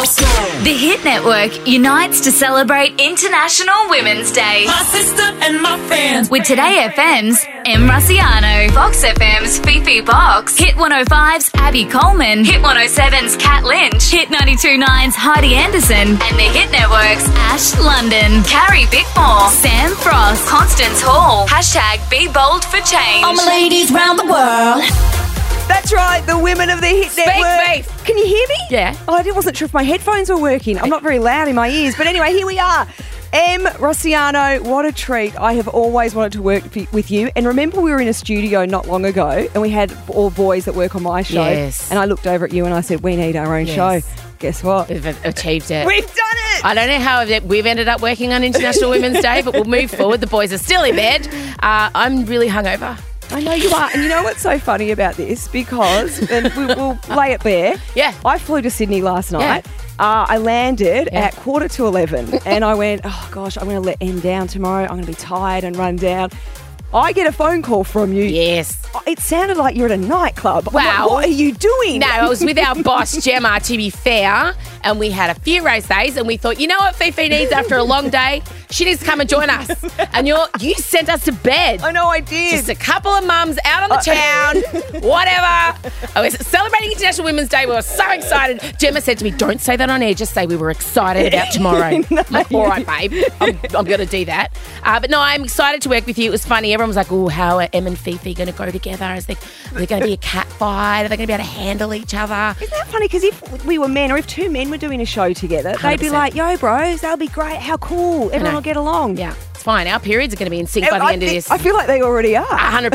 The Hit Network unites to celebrate International Women's Day. My sister and my friends. With Today FM's M. Russiano, Fox FM's Fifi Box, Hit 105's Abby Coleman, Hit 107's Kat Lynch, Hit 92.9's Heidi Anderson, and the Hit Network's Ash London, Carrie Bickmore, Sam Frost, Constance Hall. # Be Bold for Change. All my ladies round the world. That's right, the women of the Hit Network. Faith. Can you hear me? Yeah. Oh, I wasn't sure if my headphones were working. I'm not very loud in my ears. But anyway, here we are. M. Russiano, what a treat. I have always wanted to work with you. And remember we were in a studio not long ago and we had all boys that work on my show. Yes. And I looked over at you and I said, we need our own show. Guess what? We've achieved it. We've done it! I don't know how we've ended up working on International Women's Day, but we'll move forward. The boys are still in bed. I'm really hungover. I know you are. And you know what's so funny about this? Because, and we'll lay it bare. Yeah. I flew to Sydney last night. I landed at 11:15 and I went, oh gosh, I'm going to let M down tomorrow. I'm going to be tired and run down. I get a phone call from you. Yes. It sounded like you're at a nightclub. I'm like, Wow. what are you doing? No, I was with our boss, Gemma, to be fair, and we had a few race days, and we thought, you know what Fifi needs after a long day? She needs to come and join us. And you sent us to bed. I know I did. Just a couple of mums out on the town, whatever. I was celebrating International Women's Day. We were so excited. Gemma said to me, don't say that on air. Just say we were excited about tomorrow. No. I'm like, all right, babe. I'm going to do that. But no, I'm excited to work with you. It was funny. Everyone was like, oh, how are Em and Fifi going to go together? Are they going to be a cat fight? Are they going to be able to handle each other? Isn't that funny? Because if we were men or if two men were doing a show together, they'd be 100%. like, yo, bros, that'll be great. How cool. Everyone will get along. Yeah, it's fine. Our periods are going to be in sync by the end of this. I feel like they already are.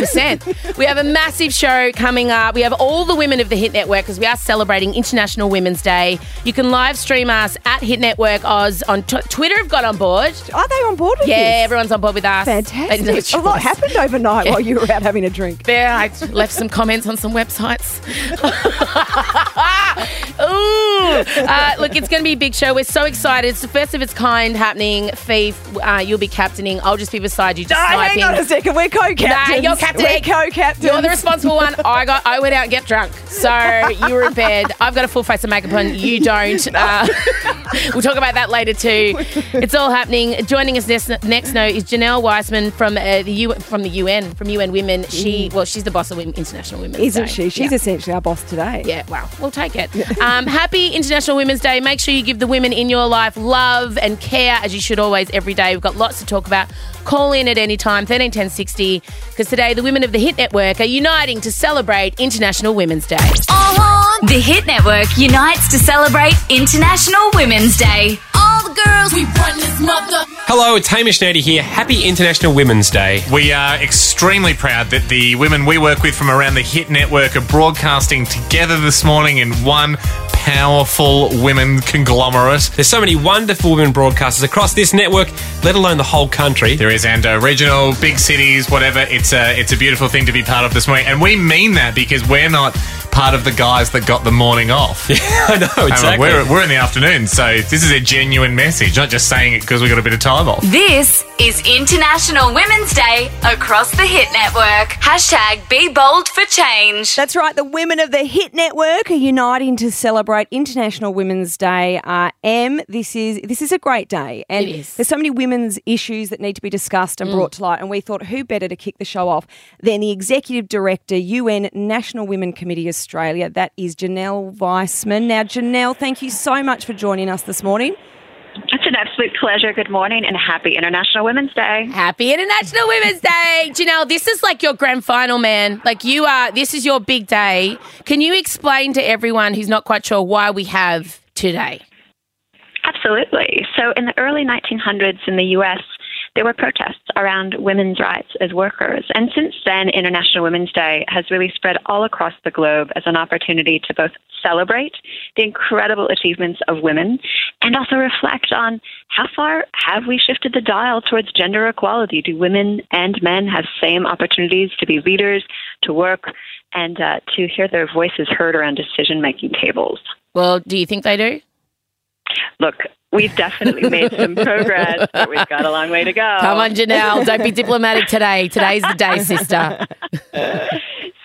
100%. We have a massive show coming up. We have all the women of the Hit Network because we are celebrating International Women's Day. You can live stream us at Hit Network Oz on Twitter. Have got on board. Are they on board with this? Yeah, everyone's on board with us. Fantastic. A lot happened overnight while you were out having a drink. Yeah, I left some comments on some websites. Ooh. Look, it's going to be a big show. We're so excited. It's the first of its kind happening. Fief, you'll be captaining. I'll just be beside you, just sniping. Hang on a second. We're co-captains. Nah, you're captaining. We're co-captains. You're the responsible one. I went out and get drunk. So you were in bed. I've got a full face of makeup on. You don't. We'll talk about that later too. It's all happening. Joining us next now is Janelle Weissman from UN Women. She's the boss of International Women's Day. Isn't she? She's essentially our boss today. Yeah, well, we'll take it. Happy International Women's Day. Make sure you give the women in your life love and care, as you should always, every day. We've got lots to talk about. Call in at any time, 13 10 60, because today the women of the Hit Network are uniting to celebrate International Women's Day. The Hit Network unites to celebrate International Women's Day. All the girls, we run this mother. Hello, it's Hamish Nady here. Happy International Women's Day. We are extremely proud that the women we work with from around the Hit Network are broadcasting together this morning in one powerful women conglomerate. There's so many wonderful women broadcasters across this network, let alone the whole country. There is, and regional, big cities, whatever. It's a beautiful thing to be part of this morning. And we mean that because we're not part of the guys that got the morning off. Yeah, I know, exactly. We're in the afternoon, so this is a genuine message, not just saying it because we got a bit of time off. This is International Women's Day across the Hit Network. # Be Bold for Change. That's right. The women of the Hit Network are uniting to celebrate International Women's Day. This is a great day, and It is. there's so many women's issues that need to be discussed and brought to light. And we thought, who better to kick the show off than the Executive Director, UN National Women Committee Australia. That is Janelle Weissman. Now, Janelle, thank you so much for joining us this morning. It's an absolute pleasure. Good morning and happy International Women's Day. Happy International Women's Day. Janelle, this is like your grand final, man. This is your big day. Can you explain to everyone who's not quite sure why we have today? Absolutely. So in the early 1900s in the U.S., there were protests around women's rights as workers. And since then, International Women's Day has really spread all across the globe as an opportunity to both celebrate the incredible achievements of women and also reflect on how far have we shifted the dial towards gender equality? Do women and men have same opportunities to be leaders, to work, and to hear their voices heard around decision-making tables? Well, do you think they do? Look, we've definitely made some progress, but we've got a long way to go. Come on, Janelle. Don't be diplomatic today. Today's the day, sister. So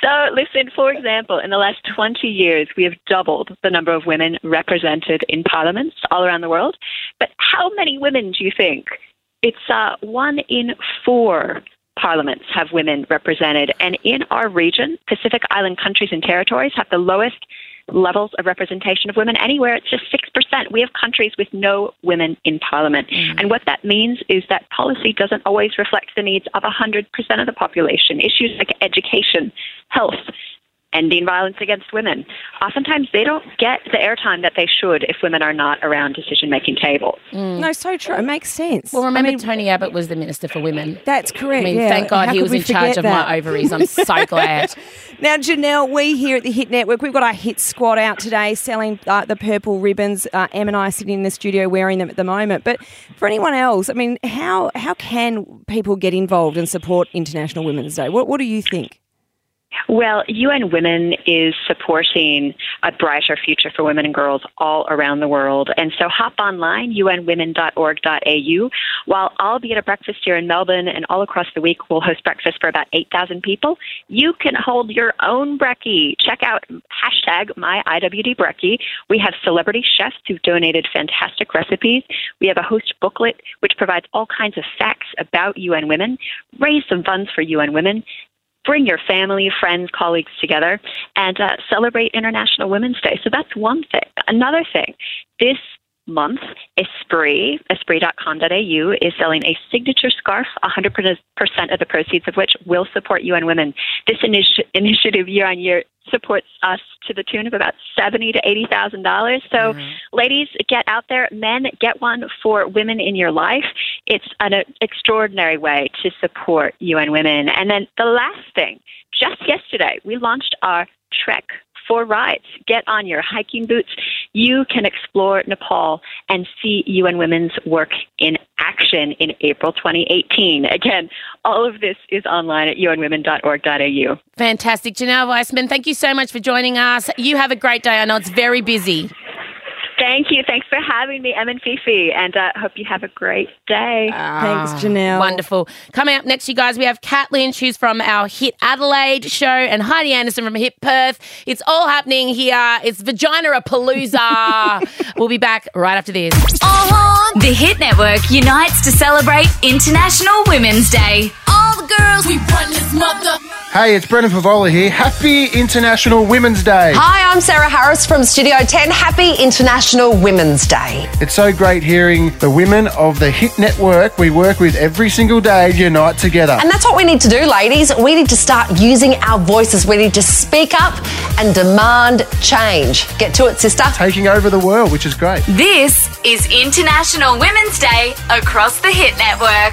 So, listen, for example, in the last 20 years, we have doubled the number of women represented in parliaments all around the world. But how many women do you think? It's 1 in 4 parliaments have women represented. And in our region, Pacific Island countries and territories have the lowest levels of representation of women. Anywhere, it's just 6%. We have countries with no women in parliament. And what that means is that policy doesn't always reflect the needs of 100% of the population. Issues like education, health, ending violence against women. Oftentimes, they don't get the airtime that they should if women are not around decision-making tables. No, so true. It makes sense. Well, remember Tony Abbott was the Minister for Women. That's correct. I mean, yeah. thank God How he could was we in charge forget of that? my ovaries. I'm so glad. Now, Janelle, we here at the Hit Network, we've got our Hit Squad out today selling the purple ribbons. Em and I are sitting in the studio wearing them at the moment. But for anyone else, I mean, how can people get involved and support International Women's Day? What do you think? Well, UN Women is supporting a brighter future for women and girls all around the world. And so hop online, unwomen.org.au. While I'll be at a breakfast here in Melbourne and all across the week, we'll host breakfast for about 8,000 people. You can hold your own brekkie. Check out #MyIWDBrekkie. We have celebrity chefs who've donated fantastic recipes. We have a host booklet which provides all kinds of facts about UN Women. Raise some funds for UN Women. Bring your family, friends, colleagues together and celebrate International Women's Day. So that's one thing. Another thing, this month, esprit.com.au is selling a signature scarf, 100% of the proceeds of which will support UN Women. This initiative year on year supports us to the tune of about $70,000 to $80,000. So, ladies, get out there. Men, get one for women in your life. It's an extraordinary way to support UN Women. And then the last thing, just yesterday, we launched our Trek for Rides. Get on your hiking boots. You can explore Nepal and see UN Women's work in action in April 2018. Again, all of this is online at unwomen.org.au. Fantastic. Janelle Weissman, thank you so much for joining us. You have a great day. I know it's very busy. Thank you. Thanks for having me, Em and Fifi, and hope you have a great day. Thanks, Janelle. Wonderful. Coming up next, you guys, we have Kat Lynch, who's from our Hit Adelaide show, and Heidi Anderson from Hit Perth. It's all happening here. It's Vagina-a-Palooza. We'll be back right after this. The Hit Network unites to celebrate International Women's Day. All the girls, we run this mother. Hey, it's Brendan Favola here. Happy International Women's Day. Hi, I'm Sarah Harris from Studio 10. Happy International Women's Day. It's so great hearing the women of the Hit Network we work with every single day unite together. And that's what we need to do, ladies. We need to start using our voices. We need to speak up and demand change. Get to it, sister. Taking over the world, which is great. This is International Women's Day across the Hit Network.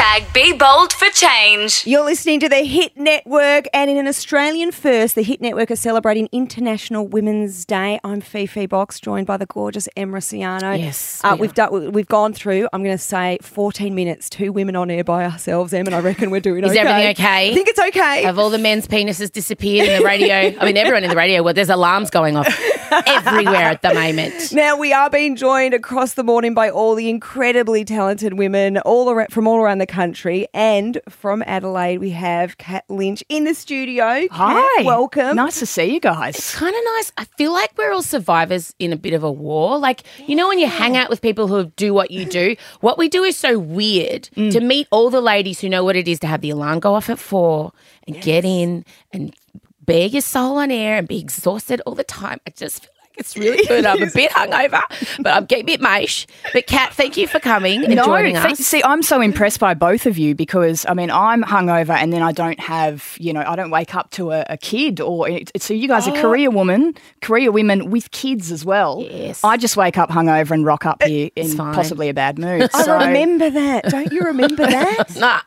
#BeBoldForChange. You're listening to the Hit Network, and in an Australian first, the Hit Network are celebrating International Women's Day. I'm Fifi Box, joined by the gorgeous Em Rossiano. Yes, we've gone through, I'm going to say, 14 minutes, 2 women on air by ourselves, Em, and I reckon we're doing Is okay. everything okay? I think it's okay. Have all the men's penises disappeared in the radio? I mean, everyone in the radio, well, there's alarms going off everywhere at the moment. Now, we are being joined across the morning by all the incredibly talented women from all around the country, and from Adelaide, we have Kat Lynch in the studio. Hi. Kat, welcome. Nice to see you guys. It's kind of nice. I feel like we're all survivors in a bit of a war. Like, you know, when you hang out with people who do what you do, what we do is so weird. To meet all the ladies who know what it is to have the alarm go off at 4 and get in and bare your soul on air and be exhausted all the time. I just feel like it's really good. I'm a bit hungover, but I'm getting a bit mash. But Kat, thank you for coming and joining us. See, I'm so impressed by both of you because, I mean, I'm hungover and then I don't have, I don't wake up to a kid. So you guys are career women with kids as well. Yes. I just wake up hungover and rock up here in fine. possibly a bad mood. I So remember that. Don't you remember that? Nah.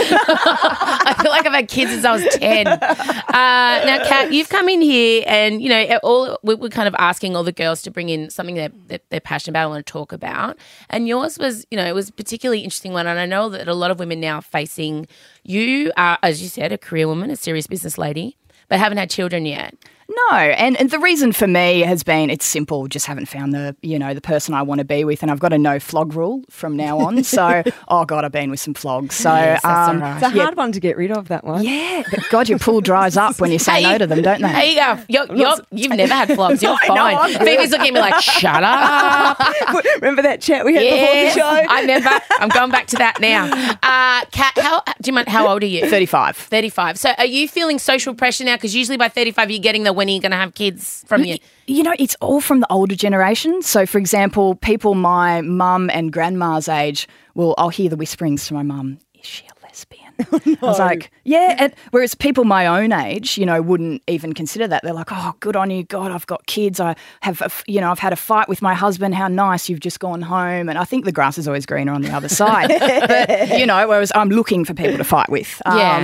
I feel like I've had kids since I was 10. Now, Kat, you've come in here and, we're kind of asking all the girls to bring in something that they're passionate about and want to talk about. And yours was, it was a particularly interesting one. And I know that a lot of women now are facing, you are, as you said, a career woman, a serious business lady, but haven't had children yet. No, and the reason for me has been it's simple. Just haven't found the person I want to be with, and I've got a no flog rule from now on. So, oh God, I've been with some flogs. So Yes, that's all right. It's a hard one to get rid of, that one. Yeah, but God, your pool dries up when you say no to them, don't they? There you go. You've never had flogs. You're fine. Phoebe's looking at me like, shut up. Remember that chat we had before the show? I remember. I'm going back to that now. Kat, do you mind, how old are you? 35. 35. So are you feeling social pressure now? Because usually by 35 you're getting the when are you going to have kids from you? You know, it's all from the older generation. So, for example, people my mum and grandma's age I'll hear the whisperings to my mum, is she a lesbian? I was like, yeah. And whereas people my own age, wouldn't even consider that. They're like, oh, good on you. God, I've got kids. I've had a fight with my husband. How nice. You've just gone home. And I think the grass is always greener on the other side. But, whereas I'm looking for people to fight with.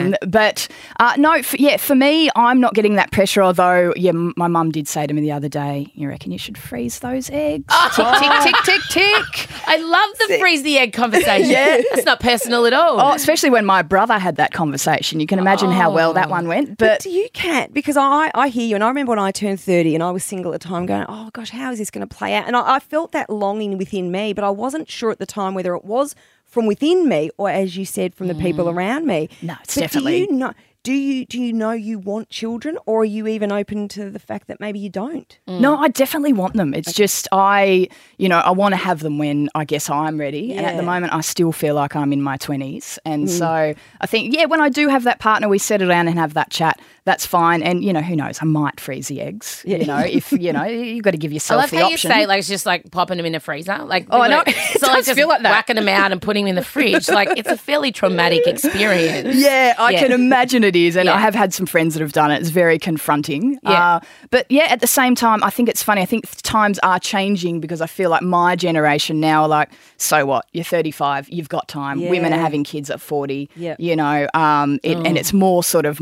For me, I'm not getting that pressure. Although, my mum did say to me the other day, you reckon you should freeze those eggs? Oh. Tick, tick, tick, tick, tick. I love the freeze the egg conversation. Yeah. That's not personal at all. Oh, especially when my brother had that conversation. You can imagine how well that one went. But do you, Kat? Because I hear you, and I remember when I turned 30 and I was single at the time going, oh gosh, how is this going to play out? And I felt that longing within me, but I wasn't sure at the time whether it was from within me or, as you said, from the people around me. No, it's definitely. Do you know you want children, or are you even open to the fact that maybe you don't? No, I definitely want them. It's just I want to have them when I guess I'm ready. Yeah. And at the moment I still feel like I'm in my 20s. And so I think, when I do have that partner, we settle down and have that chat. That's fine. And, who knows, I might freeze the eggs. If, you've got to give yourself the option. I love how you say, like, it's just like popping them in a freezer. Like, oh, no, it's not like just feel like that. Whacking them out and putting them in the fridge. Like, it's a fairly traumatic experience. Yeah, I can imagine it is. And I have had some friends that have done it. It's very confronting. Yeah. But at the same time, I think it's funny. I think times are changing because I feel like my generation now are like, so what? You're 35. You've got time. Yeah. Women are having kids at 40. Yeah. And it's more sort of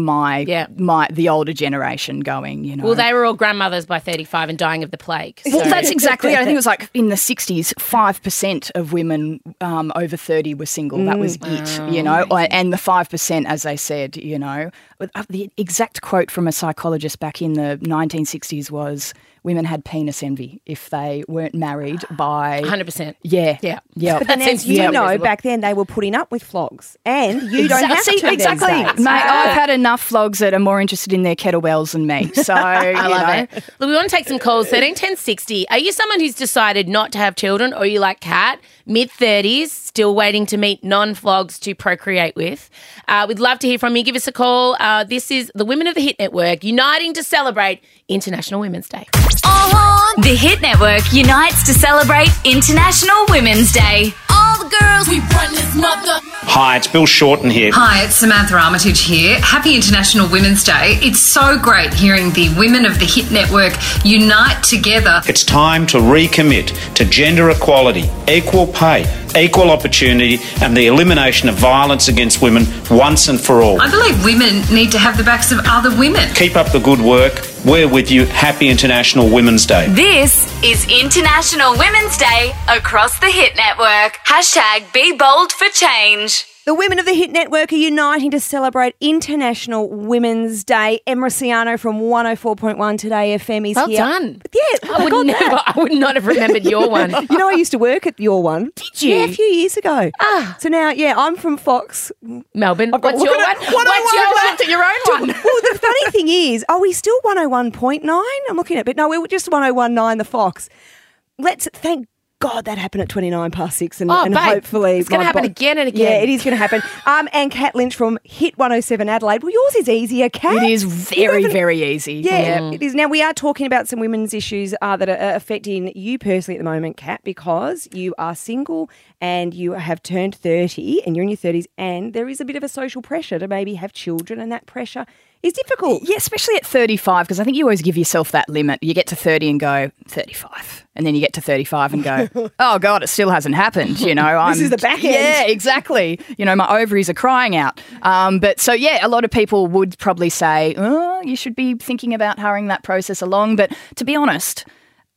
the older generation going, Well, they were all grandmothers by 35 and dying of the plague. So. Well, that's exactly it. I think it was like in the 60s, 5% of women over 30 were single. That was it, and the 5%, as they said, the exact quote from a psychologist back in the 1960s was, women had penis envy if they weren't married by 100%. Yeah. But then, as you know, back then they were putting up with flogs, and you don't have to. Exactly, mate. I've had enough flogs that are more interested in their kettlebells than me. So I love it. Look, we want to take some calls. 131060. Are you someone who's decided not to have children, or are you like Kat, mid-30s, still waiting to meet non-flogs to procreate with? We'd love to hear from you. Give us a call. This is the Women of the Hit Network uniting to celebrate International Women's Day. The Hit Network unites to celebrate International Women's Day. All the girls, we run this mother. Hi, it's Bill Shorten here. Hi, it's Samantha Armitage here. Happy International Women's Day. It's so great hearing the women of the Hit Network unite together. It's time to recommit to gender equality, equal pay, equal opportunity and the elimination of violence against women once and for all. I believe women need to have the backs of other women. Keep up the good work. We're with you. Happy International Women's Day. This is International Women's Day across the Hit Network. # Be Bold for Change. The women of the Hit Network are uniting to celebrate International Women's Day. Em Rossiano from 104.1 Today FM is well here. Well done. Yeah, I would not have remembered your one. I used to work at your one. Did you? Yeah, a few years ago. So now, I'm from Fox. Melbourne. What's your one? What's your own one? Well, the funny thing is, are we still 101.9? I'm looking at it, but no, we were just 101.9, the Fox. Thank God that happened at 29 past 6 and hopefully... It's going to happen again and again. Yeah, it is going to happen. And Kat Lynch from Hit 107 Adelaide. Well, yours is easier, Kat. It is very, very easy. Yeah, it is. Now, we are talking about some women's issues that are affecting you personally at the moment, Kat, because you are single and you have turned 30 and you're in your 30s and there is a bit of a social pressure to maybe have children, and that pressure is difficult. Yeah, especially at 35, because I think you always give yourself that limit. You get to 30 and go, 35. And then you get to 35 and go, oh, God, it still hasn't happened. This is the back end. Yeah, exactly. My ovaries are crying out. But a lot of people would probably say, oh, you should be thinking about hurrying that process along. But to be honest,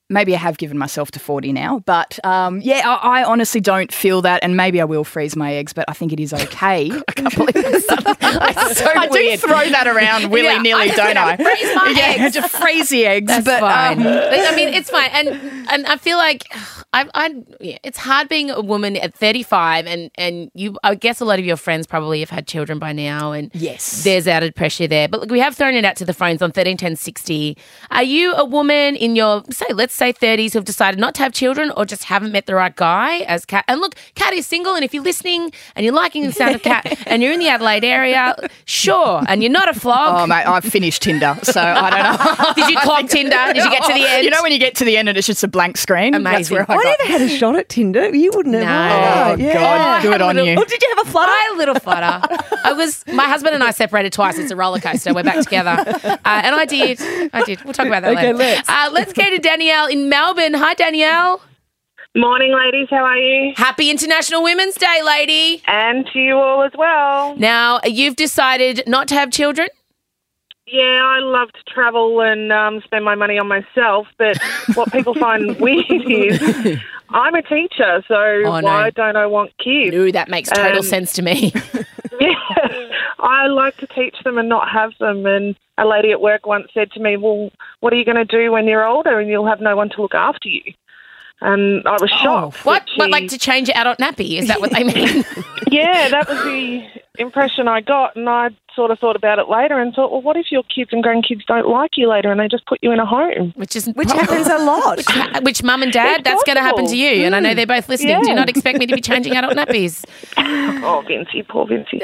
maybe I have given myself to 40 now. But, I honestly don't feel that, and maybe I will freeze my eggs, but I think it is okay. I can't believe that's so weird. do throw that around willy-nilly, don't I? Freeze my eggs. Just freeze the eggs. That's but, fine. I mean, it's fine. And I feel like it's hard being a woman at 35 and you, I guess a lot of your friends probably have had children by now, and yes, there's added pressure there. But look, we have thrown it out to the phones on 131060. Are you a woman in your, let's say 30s who've decided not to have children or just haven't met the right guy as Kat? And look, Kat is single, and if you're listening and you're liking the sound of Kat and you're in the Adelaide area, sure, and you're not a flog. Oh, mate, I've finished Tinder, so I don't know. Did you clog Tinder? Did you get to the end? You know when you get to the end and it's just a blank screen? Amazing. That's where I never had a shot at Tinder. You wouldn't have. Oh, God, good on you. Oh, did you have a flutter? A little flutter. My husband and I separated twice. It's a roller coaster. We're back together. And I did. We'll talk about that later. Let's go to Danielle in Melbourne. Hi, Danielle. Morning, ladies. How are you? Happy International Women's Day, lady. And to you all as well. Now, you've decided not to have children? Yeah, I love to travel and spend my money on myself, but what people find weird is I'm a teacher, so why don't I want kids? No, that makes total sense to me. Yeah, I like to teach them and not have them, and a lady at work once said to me, well, what are you going to do when you're older and you'll have no one to look after you? And I was shocked. What, like to change your adult nappy? Is that what they mean? Yeah, that was the impression I got, and I sort of thought about it later and thought, well, what if your kids and grandkids don't like you later and they just put you in a home? Which happens a lot. Which mum and dad, that's going to happen to you. And I know they're both listening. Yeah. Do not expect me to be changing adult nappies. Oh, Vincy, poor Vincy.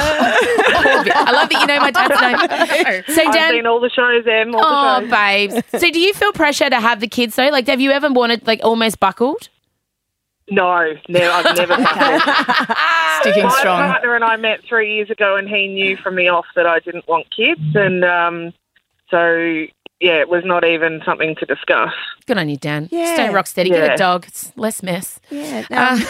I love that you know my dad's name. So, I've seen all the shows, Em, all the shows. Babes. So do you feel pressure to have the kids, though? Like, have you ever wanted, like, almost buckled? No, I've never buckled. Sticking strong. My partner and I met 3 years ago, and he knew from the off that I didn't want kids, and so yeah, it was not even something to discuss. Good on you, Dan. Yeah. Stay rock steady. Get a dog. It's less mess. Yeah.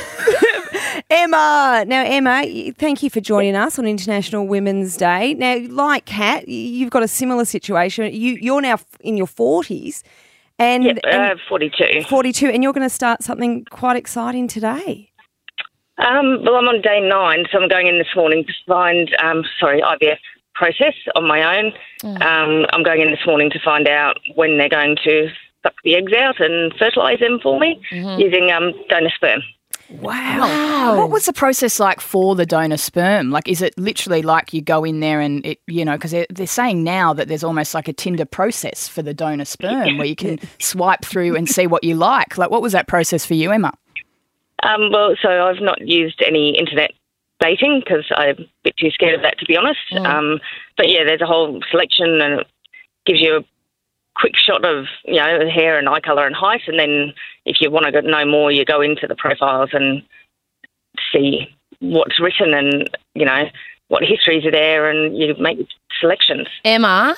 Emma, thank you for joining us on International Women's Day. Now, like Kat, you've got a similar situation. You're now in your 40s. And 42. 42, and you're going to start something quite exciting today. Well, I'm on day 9, so I'm going in this morning to find, IVF process on my own. I'm going in this morning to find out when they're going to suck the eggs out and fertilise them for me using donor sperm. Wow. What was the process like for the donor sperm? Like, is it literally like you go in there and, it, because they're saying now that there's almost like a Tinder process for the donor sperm where you can swipe through and see what you like. Like, what was that process for you, Emma? Well, so I've not used any internet dating because I'm a bit too scared of that, to be honest. But, yeah, there's a whole selection and it gives you a quick shot of, hair and eye colour and height, and then if you want to know more, you go into the profiles and see what's written and, what histories are there, and you make selections. Emma,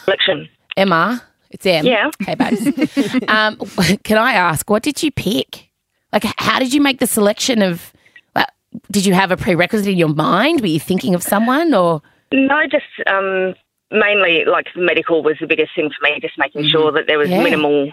it's Em. Yeah. Hey, babes. Can I ask, what did you pick? Like, how did you make the selection of, did you have a prerequisite in your mind? Were you thinking of someone or? No, just mainly, like, medical was the biggest thing for me, just making sure that there was minimal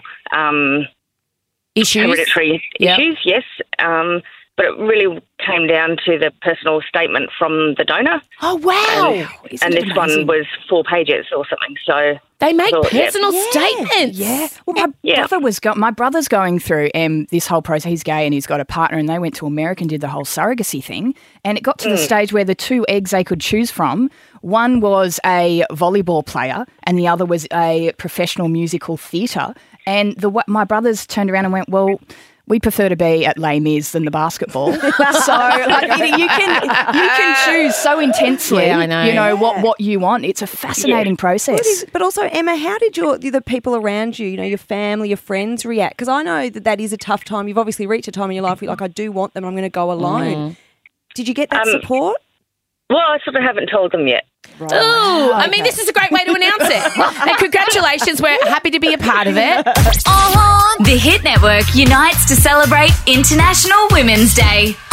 issues, hereditary issues, yes. But it really came down to the personal statement from the donor. Oh, wow. And this one was 4 pages or something. So they make personal statements. Yeah. Well, my brother's going through this whole process. He's gay and he's got a partner, and they went to America and did the whole surrogacy thing. And it got to the stage where the 2 eggs they could choose from, one was a volleyball player and the other was a professional musical theatre. And my brothers turned around and went, well, we prefer to be at Les Mis than the basketball. So you can choose so intensely. Yeah, I know. What you want. It's a fascinating process. But also, Emma, how did the people around you, your family, your friends react? Because I know that is a tough time. You've obviously reached a time in your life where you're like, I do want them, I'm going to go alone. Did you get that support? Well, I sort of haven't told them yet. Right. Oh, I mean, this is a great way to announce it. And congratulations, we're happy to be a part of it. The Hit Network unites to celebrate International Women's Day. All the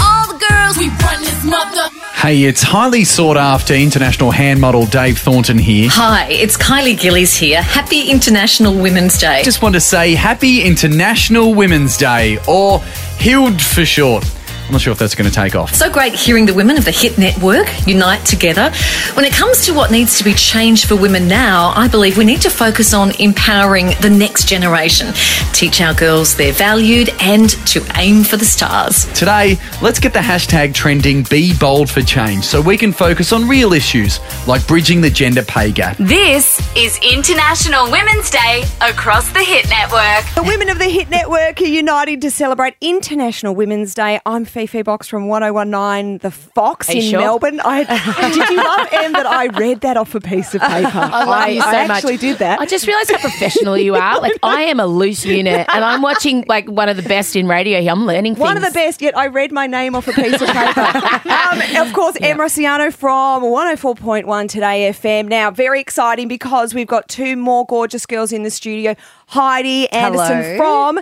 girls, we run this mother. Hey, it's highly sought after international hand model Dave Thornton here. Hi, it's Kylie Gillies here. Happy International Women's Day. Just want to say Happy International Women's Day, or HILD for short. I'm not sure if that's going to take off. So great hearing the women of the Hit Network unite together. When it comes to what needs to be changed for women now, I believe we need to focus on empowering the next generation. Teach our girls they're valued and to aim for the stars. Today, let's get the hashtag trending Be Bold for Change so we can focus on real issues like bridging the gender pay gap. This is International Women's Day across the Hit Network. The women of the Hit Network are united to celebrate International Women's Day. I'm Fifi Box from 1019 The Fox Are you in sure? Melbourne. Did you love, Em, that I read that off a piece of paper? I love you so I much. actually did that. I just realised how professional you are. Like, I am a loose unit, and I'm watching like one of the best in radio here. I'm learning things. One of the best, yet I read my name off a piece of paper. Of course, Em Rossiano from 104.1 Today FM. Now, very exciting because we've got two more gorgeous girls in the studio. Heidi Anderson Hello. from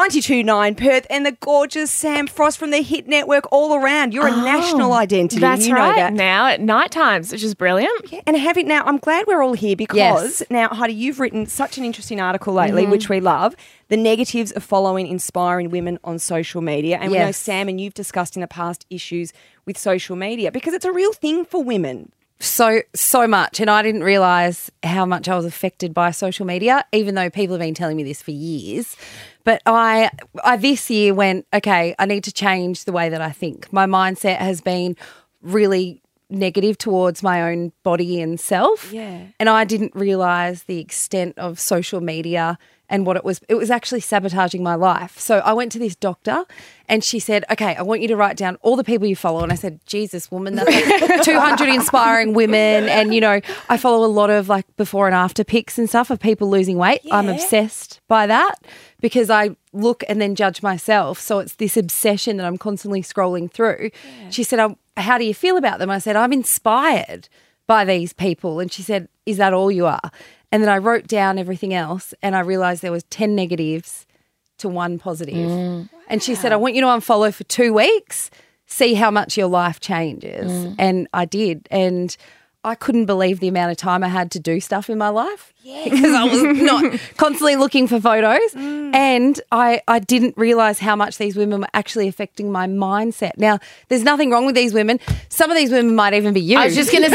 92.9 Perth and the gorgeous Sam Frost from the Hit Network all around. You're a national identity. That's you know right. that. Now at night times, which is brilliant. Yeah, and having now, I'm glad we're all here because Yes. now, Heidi, you've written such an interesting article lately, Mhm. which we love. The negatives of following inspiring women on social media. And we know, Yes. Sam, and you've discussed in the past issues with social media because it's a real thing for women. So much. And I didn't realise how much I was affected by social media, even though people have been telling me this for years. But I this year went, okay, I need to change the way that I think. My mindset has been really negative towards my own body and self. Yeah. And I didn't realise the extent of social media and what it was actually sabotaging my life. So I went to this doctor and she said, okay, I want you to write down all the people you follow. And I said, Jesus, woman, that's like 200 inspiring women. And, you know, I follow a lot of like before and after pics and stuff of people losing weight. I'm obsessed by that because I look and then judge myself. So it's this obsession that I'm constantly scrolling through. She said, how do you feel about them? I said, I'm inspired by these people. And she said, is that all you are? And then I wrote down everything else and I realised there was 10 negatives to 1 positive. And she said, I want you to unfollow for 2 weeks, see how much your life changes. And I did. And I couldn't believe the amount of time I had to do stuff in my life because I was not constantly looking for photos. And I didn't realise how much these women were actually affecting my mindset. Now, there's nothing wrong with these women. Some of these women might even be you. I was just going to say,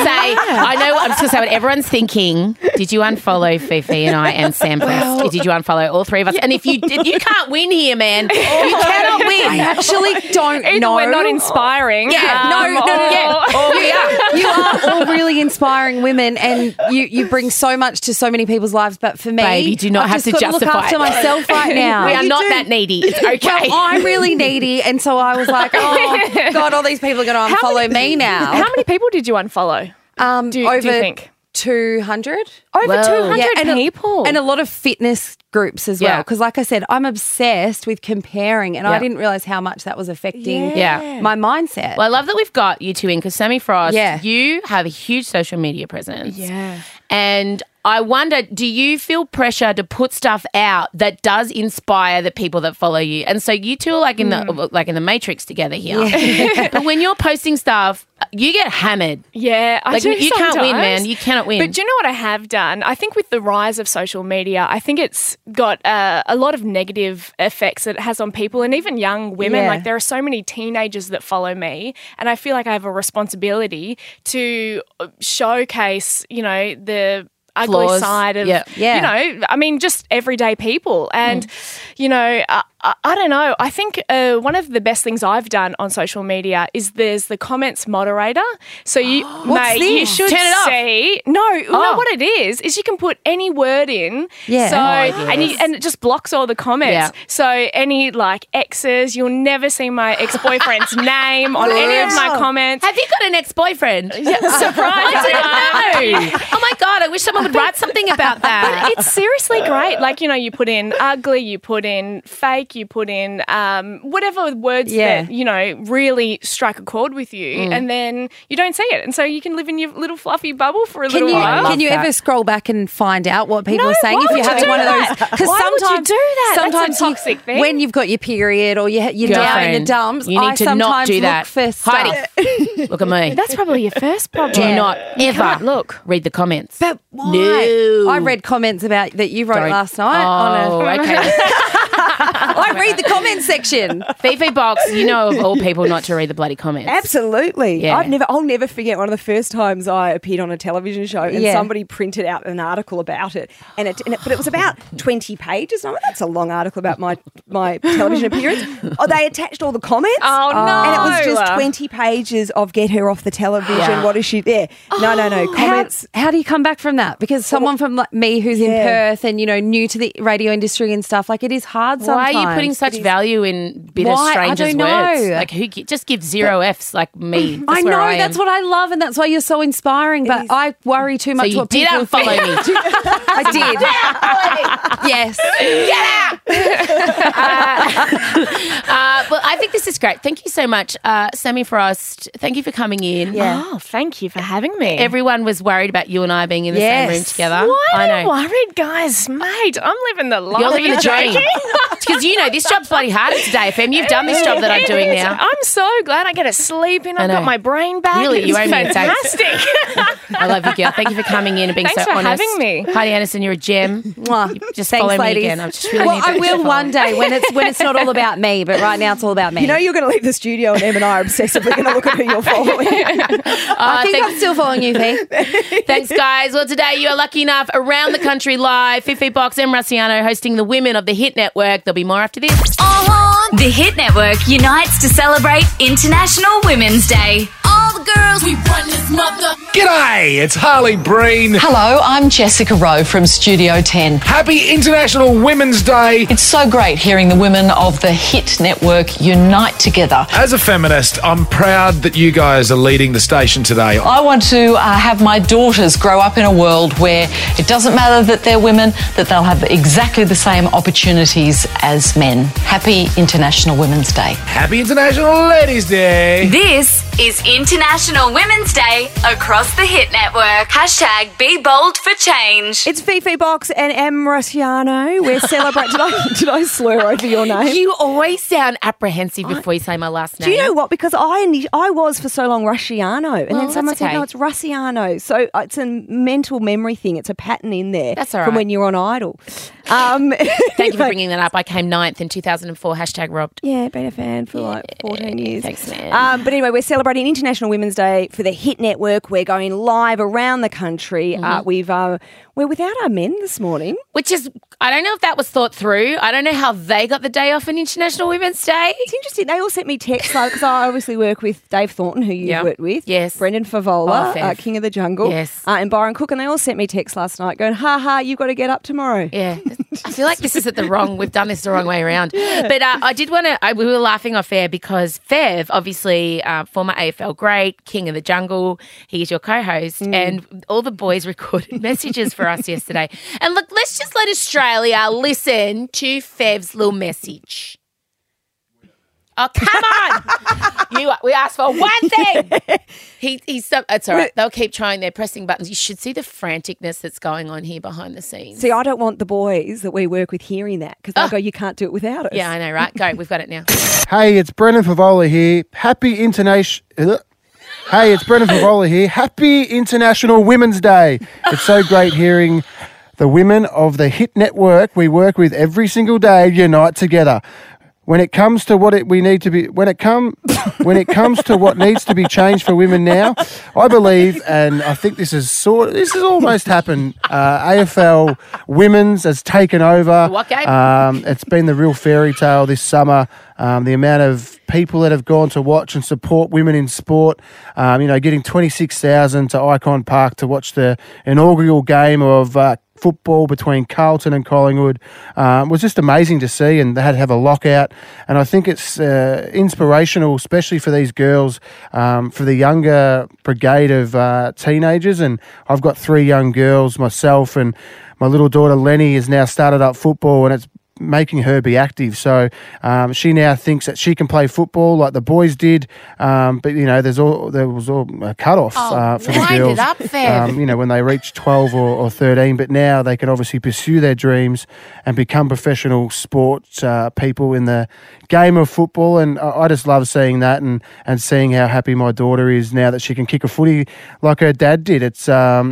I'm just going to say what everyone's thinking. Did you unfollow Fifi and I and Sam Frost? Did you unfollow all three of us? And if you did, you can't win here, man. You cannot win. I actually don't Either know. we're not inspiring. You are all really inspiring women and you bring so much to so many people's lives. But for me, Babe, you do not I've have just to got justify look after it. myself right now. We are You not do. that needy. It's okay. Well, I'm really needy. And so I was like, oh, God, all these people are going to unfollow me now. How many people did you unfollow? Do you over think? 200. Over 200 people. And a lot of fitness groups as well. Yeah. Because like I said, I'm obsessed with comparing and Yeah. I didn't realise how much that was affecting Yeah. my mindset. Well, I love that we've got you two in because Sammy Frost, Yeah. you have a huge social media presence. Yeah. And I wonder, do you feel pressure to put stuff out that does inspire the people that follow you? And so you two are like in the Matrix together here. Yeah. But when you're posting stuff, you get hammered. Yeah, I Like, do you can't win, sometimes. man. You cannot win. But do you know what I have done? I think with the rise of social media, I think it's got a lot of negative effects that it has on people and even young women. Yeah. Like there are so many teenagers that follow me and I feel like I have a responsibility to showcase, you know, the ugly Flaws. side of, Yeah. you know, I mean, just everyday people. And, you know, I don't know. I think one of the best things I've done on social media is there's the comments moderator. So you, mate, you this? should Turn it off. see. No, what it is you can put any word in. Yeah. So Oh, and it just blocks all the comments. Yeah. So any like exes, you'll never see my ex-boyfriend's name on any of my comments. Have you got an ex-boyfriend? Yeah, surprise! I didn't know. Oh my God, I wish someone would write something about that. It's seriously great. Like, you know, you put in ugly, you put in fake, you put in whatever words that, you know, really strike a chord with you, and then you don't see it. And so you can live in your little fluffy bubble for a little while. Can you ever scroll back and find out what people are saying if why you're would having you one do of those? that? Because Why would you sometimes do that? Sometimes That's a toxic thing. when you've got your period or you're down in the dumps, you need to not do that. Look for stuff. Heidi, look at me. That's probably your first problem. Do not ever look. read the comments. But why? No. I read comments about that you wrote last night. Okay. I read the comment section. Fifi Box, you know of all people not to read the bloody comments. Absolutely. Yeah. I'll never forget one of the first times I appeared on a television show and somebody printed out an article about it, but it was about 20 pages. And I went, that's a long article about my television appearance. Oh, they attached all the comments. Oh, no. And it was just 20 pages of get her off the television. Yeah. What is she there? No. Comments. How do you come back from that? Because someone from like me who's in Perth and, you know, new to the radio industry and stuff, like it is hard sometimes. Why are you putting such value in bitter strangers' words? Like, who just give zero Fs like me? I know, that's what I love, and that's why you're so inspiring, but I worry too much So you what did people unfollow me. I did. Yes. Well, I think this is great. Thank you so much, Sammy Frost. Thank you for coming in. Yeah. Oh, thank you for having me. Everyone was worried about you and I being in the same room together. Why I are you know. worried, guys? Mate, I'm living the life. You're living the dream. Because you know, this job's bloody hard today, FM. You've done this job that I'm doing now. I'm so glad I get to sleep in. I've got my brain back. Really, you It's owe me a taste. fantastic. I love you, girl. Thank you for coming in and being Thanks so for honest. having me. Heidi Anderson, you're a gem. Just Thanks, follow ladies. me again. I just really well, need to I will one day when it's not all about me, but right now it's all about me. You know you're going to leave the studio and Em and I are obsessively going to look at who you're following. I think I'm still following you, Fee. Thanks, guys. Well, today you are lucky enough around the country live. Fifi Box, Em Rusciano hosting the women of the Hit Network. There'll be more after this. The Hit Network unites to celebrate International Women's Day. All the girls, we run this mother. G'day, it's Harley Breen. Hello, I'm Jessica Rowe from Studio 10. Happy International Women's Day. It's so great hearing the women of the Hit Network unite together. As a feminist, I'm proud that you guys are leading the station today. I want to have my daughters grow up in a world where it doesn't matter that they're women, that they'll have exactly the same opportunities as men. Happy International Women's Day. Happy International Ladies' Day. This is International Women's Day across the Hit Network. Hashtag Be Bold for Change. It's Fifi Box and Em Rusciano. We're celebrating. Did I slur over your name? You always sound apprehensive before you say my last name. Do you know what? Because I was for so long Rusciano, and then someone said, no, it's Rusciano. So it's a mental memory thing. It's a pattern in there. That's all right. From when you're on Idol. Thank you for bringing that up. I came 9th in 2004. Hashtag robbed. Yeah, been a fan for like 14 years. Thanks, man. But anyway, we're celebrating International Women's Day for the Hit Network. We're going live around the country. We're without our men this morning. Which is, I don't know if that was thought through. I don't know how they got the day off on International Women's Day. It's interesting. They all sent me texts because I obviously work with Dave Thornton, who you've worked with. Yes. Brendan Favola, King of the Jungle. Yes. And Byron Cook. And they all sent me texts last night going, you've got to get up tomorrow. Yeah. I feel like this is we've done this the wrong way around. Yeah. But I did want to, we were laughing off air because Fev, obviously former AFL great, King of the Jungle, he's your co-host, and all the boys recorded messages for us yesterday. And look, let's just let Australia listen to Fev's little message. Oh, come on. We asked for one thing. It's all right. They'll keep trying. They're pressing buttons. You should see the franticness that's going on here behind the scenes. See, I don't want the boys that we work with hearing that because they'll go, you can't do it without us. Yeah, I know, right? Go. We've got it now. Hey, it's Brendan Favola here. Happy International Women's Day. It's so great hearing the women of the Hit Network we work with every single day unite together. When it comes to what needs to be changed for women now, I believe, and I think this has almost happened. AFL Women's has taken over. What game? It's been the real fairy tale this summer. The amount of people that have gone to watch and support women in sport. Getting 26,000 to Icon Park to watch the inaugural game of football between Carlton and Collingwood was just amazing to see, and they had to have a lockout. And I think it's inspirational, especially for these girls, for the younger brigade of teenagers. And I've got 3 young girls myself, and my little daughter Lenny has now started up football, and it's making her be active. So she now thinks that she can play football like the boys did. But, there was a cut-off for the girls. It up, Fev. When they reach 12 or 13. But now they can obviously pursue their dreams and become professional sports people in the game of football. And I just love seeing that and seeing how happy my daughter is now that she can kick a footy like her dad did. It's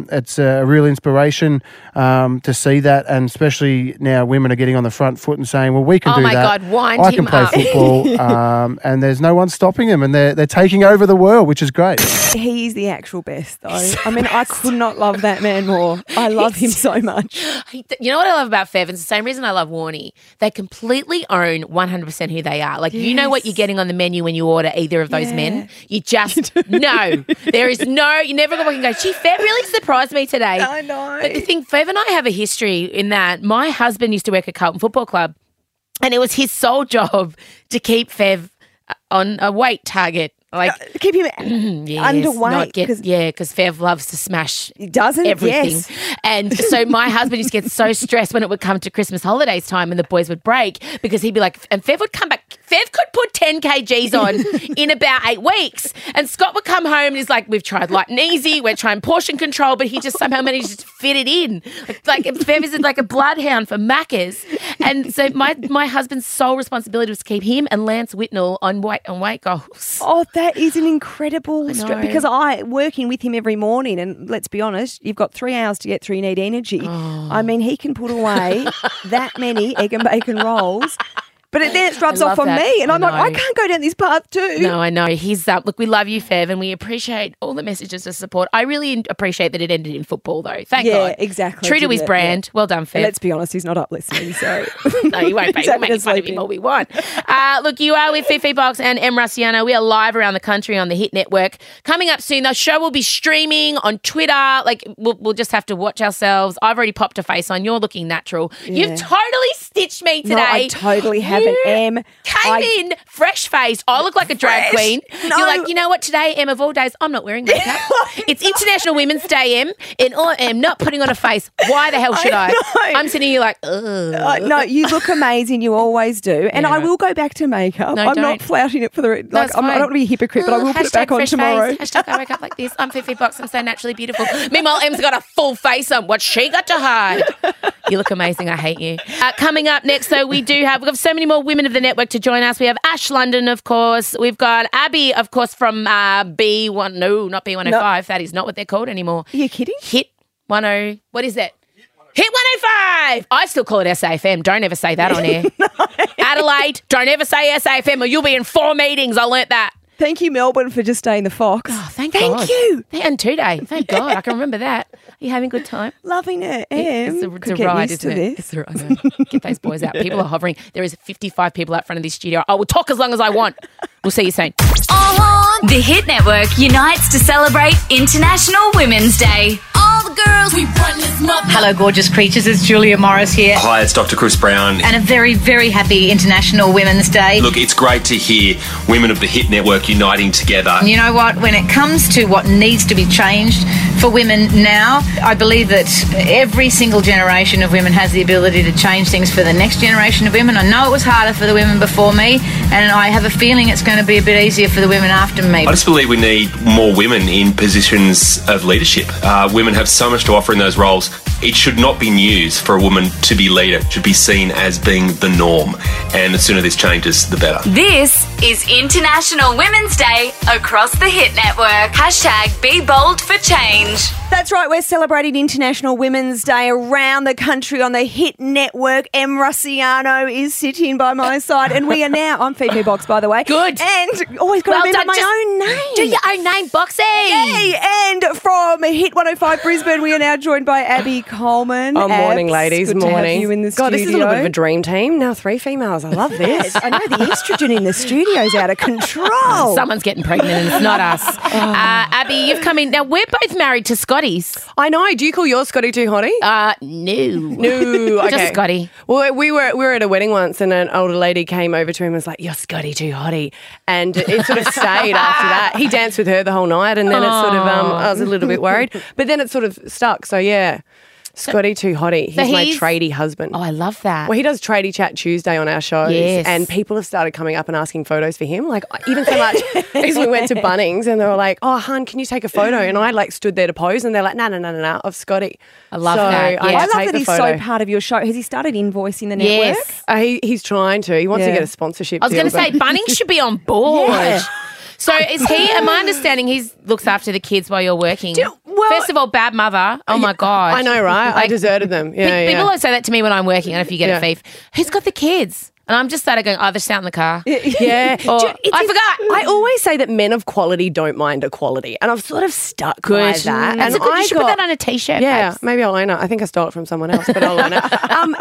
a real inspiration to see that, and especially now women are getting on the front foot and saying, well, we can do that. Oh, my God, wind I can him play up. football, and there's no one stopping them, and they're taking over the world, which is great. He's the actual best, though. I mean, I could not love that man more. I love him so much. You know what I love about Fev? It's the same reason I love Warnie. They completely own 100% who they are. Like, you know what you're getting on the menu when you order either of those men. You just know. There is no, you never go back and go, gee, Fev really surprised me today. I know. But the thing, Fev and I have a history in that my husband used to work at Carlton Football Club, and it was his sole job to keep Fev on a weight target. Like keep him underweight. Because Fev loves to smash doesn't everything. Yes. And so my husband used to get so stressed when it would come to Christmas holidays time and the boys would break, because he'd be like, and Fev would come back. Fev could put 10 kgs on in about 8 weeks. And Scott would come home and he's like, we've tried light and easy, we're trying portion control, but he just somehow managed to fit it in. Like Fev is like a bloodhound for Macca's. And so my husband's sole responsibility was to keep him and Lance Whitnell on weight goals. Oh, that is an incredible know. because I working with him every morning, and let's be honest, you've got 3 hours to get through, you need energy. I mean, he can put away that many egg and bacon rolls. But then it rubs off on me, and I'm like, I can't go down this path too. No, I know. He's look, we love you, Fev, and we appreciate all the messages of support. I really appreciate that it ended in football, though. Thank God. Yeah, exactly. True to his brand. Well done, Fev. And let's be honest, he's not up listening, so. No, he won't be. We'll make fun of him all we want. Look, you are with Fifi Box and Em Rusciano. We are live around the country on the Hit Network. Coming up soon, the show will be streaming on Twitter. Like, we'll just have to watch ourselves. I've already popped a face on. You're looking natural. Yeah. You've totally stitched me today. No, I totally haven't, Em. Came in fresh faced. I look like a drag queen. No. You're like, you know what, today, Em, of all days, I'm not wearing makeup. It's International Women's Day, Em, and I am not putting on a face. Why the hell should I? I'm sitting here like, ugh. No, you look amazing. You always do. And I will go back to makeup. No, I'm not flouting it for the... Like, I'm not going to be a hypocrite, but I will put it back on tomorrow. Hashtag I wake up like this. I'm Fifi Box. I'm so naturally beautiful. Meanwhile, Em's got a full face on. What's she got to hide? You look amazing. I hate you. Coming up next, though, we've got so many more women of the network to join us. We have Ash London, of course. We've got Abby, of course, from B1. No, not B105. No. That is not what they're called anymore. Are you kidding? Hit 10. What is that? Hit 105. I still call it SAFM. Don't ever say that on air. No. Adelaide, don't ever say SAFM or you'll be in 4 meetings. I learnt that. Thank you, Melbourne, for just staying the Fox. Oh, thank you. And 2 day. Thank God. I can remember that. Are you having a good time? Loving it. It's a ride, isn't it? It's a ride. Get those boys out. People are hovering. There is 55 people out front of this studio. I will talk as long as I want. We'll see you soon. The Hit Network unites to celebrate International Women's Day. All the girls, we run this mother. Hello, gorgeous creatures. It's Julia Morris here. Hi, it's Dr. Chris Brown. And a very, very happy International Women's Day. Look, it's great to hear women of the Hit Network uniting together. And you know what? When it comes to what needs to be changed for women now, I believe that every single generation of women has the ability to change things for the next generation of women. I know it was harder for the women before me, and I have a feeling it's going to be a bit easier for the women after me. I just believe we need more women in positions of leadership. Women have so much to offer in those roles. It should not be news for a woman to be leader. It should be seen as being the norm. And the sooner this changes, the better. This is International Women's Day across the Hit Network. Hashtag Be Bold for Change. That's right. We're celebrating International Women's Day around the country on the Hit Network. Em Rusciano is sitting by my side, and we are now on Fifi Box, by the way. Good. And always got to remember my own name. Do your own name, Boxy. Yay. And from Hit 105 Brisbane, we are now joined by Abby Coleman. Oh, morning, ladies. Good morning. to have you in the God, studio. this is a little bit of a dream team. Now 3 females. I love this. I know the estrogen in the studio. video's out of control. Someone's getting pregnant and it's not us. Abby, you've come in. Now, we're both married to Scotties. I know. Do you call yours Scotty Too Hottie? No. Okay. Just Scotty. Well, we were at a wedding once and an older lady came over to him and was like, "You're Scotty Too Hottie." And it sort of stayed after that. He danced with her the whole night and then it sort of, I was a little bit worried. But then it sort of stuck. So, yeah. Scotty Too Hottie. He's my tradie husband. Oh, I love that. Well, he does Tradie Chat Tuesday on our shows. Yes. And people have started coming up and asking photos for him. Like, even so much as we went to Bunnings and they were like, "Oh, hun, can you take a photo?" And I stood there to pose and they're like, no, of Scotty. I love that. Yeah. I love that he's so part of your show. Has he started invoicing the network? Yes. He's trying to. He wants to get a sponsorship. I was going to say, Bunnings should be on board. Yeah. So is he, am I understanding he looks after the kids while you're working? First of all, bad mother. Oh, my God. I know, right? I deserted them. Yeah, people always say that to me when I'm working. I don't know if you get it, Fief. Who's got the kids? And I'm just started going, they're just out in the car. Yeah. Or, I forgot. I always say that men of quality don't mind equality. And I've sort of stuck by that. And you should put that on a T-shirt. Yeah, babes. maybe I'll own it. I think I stole it from someone else, but I'll own it. And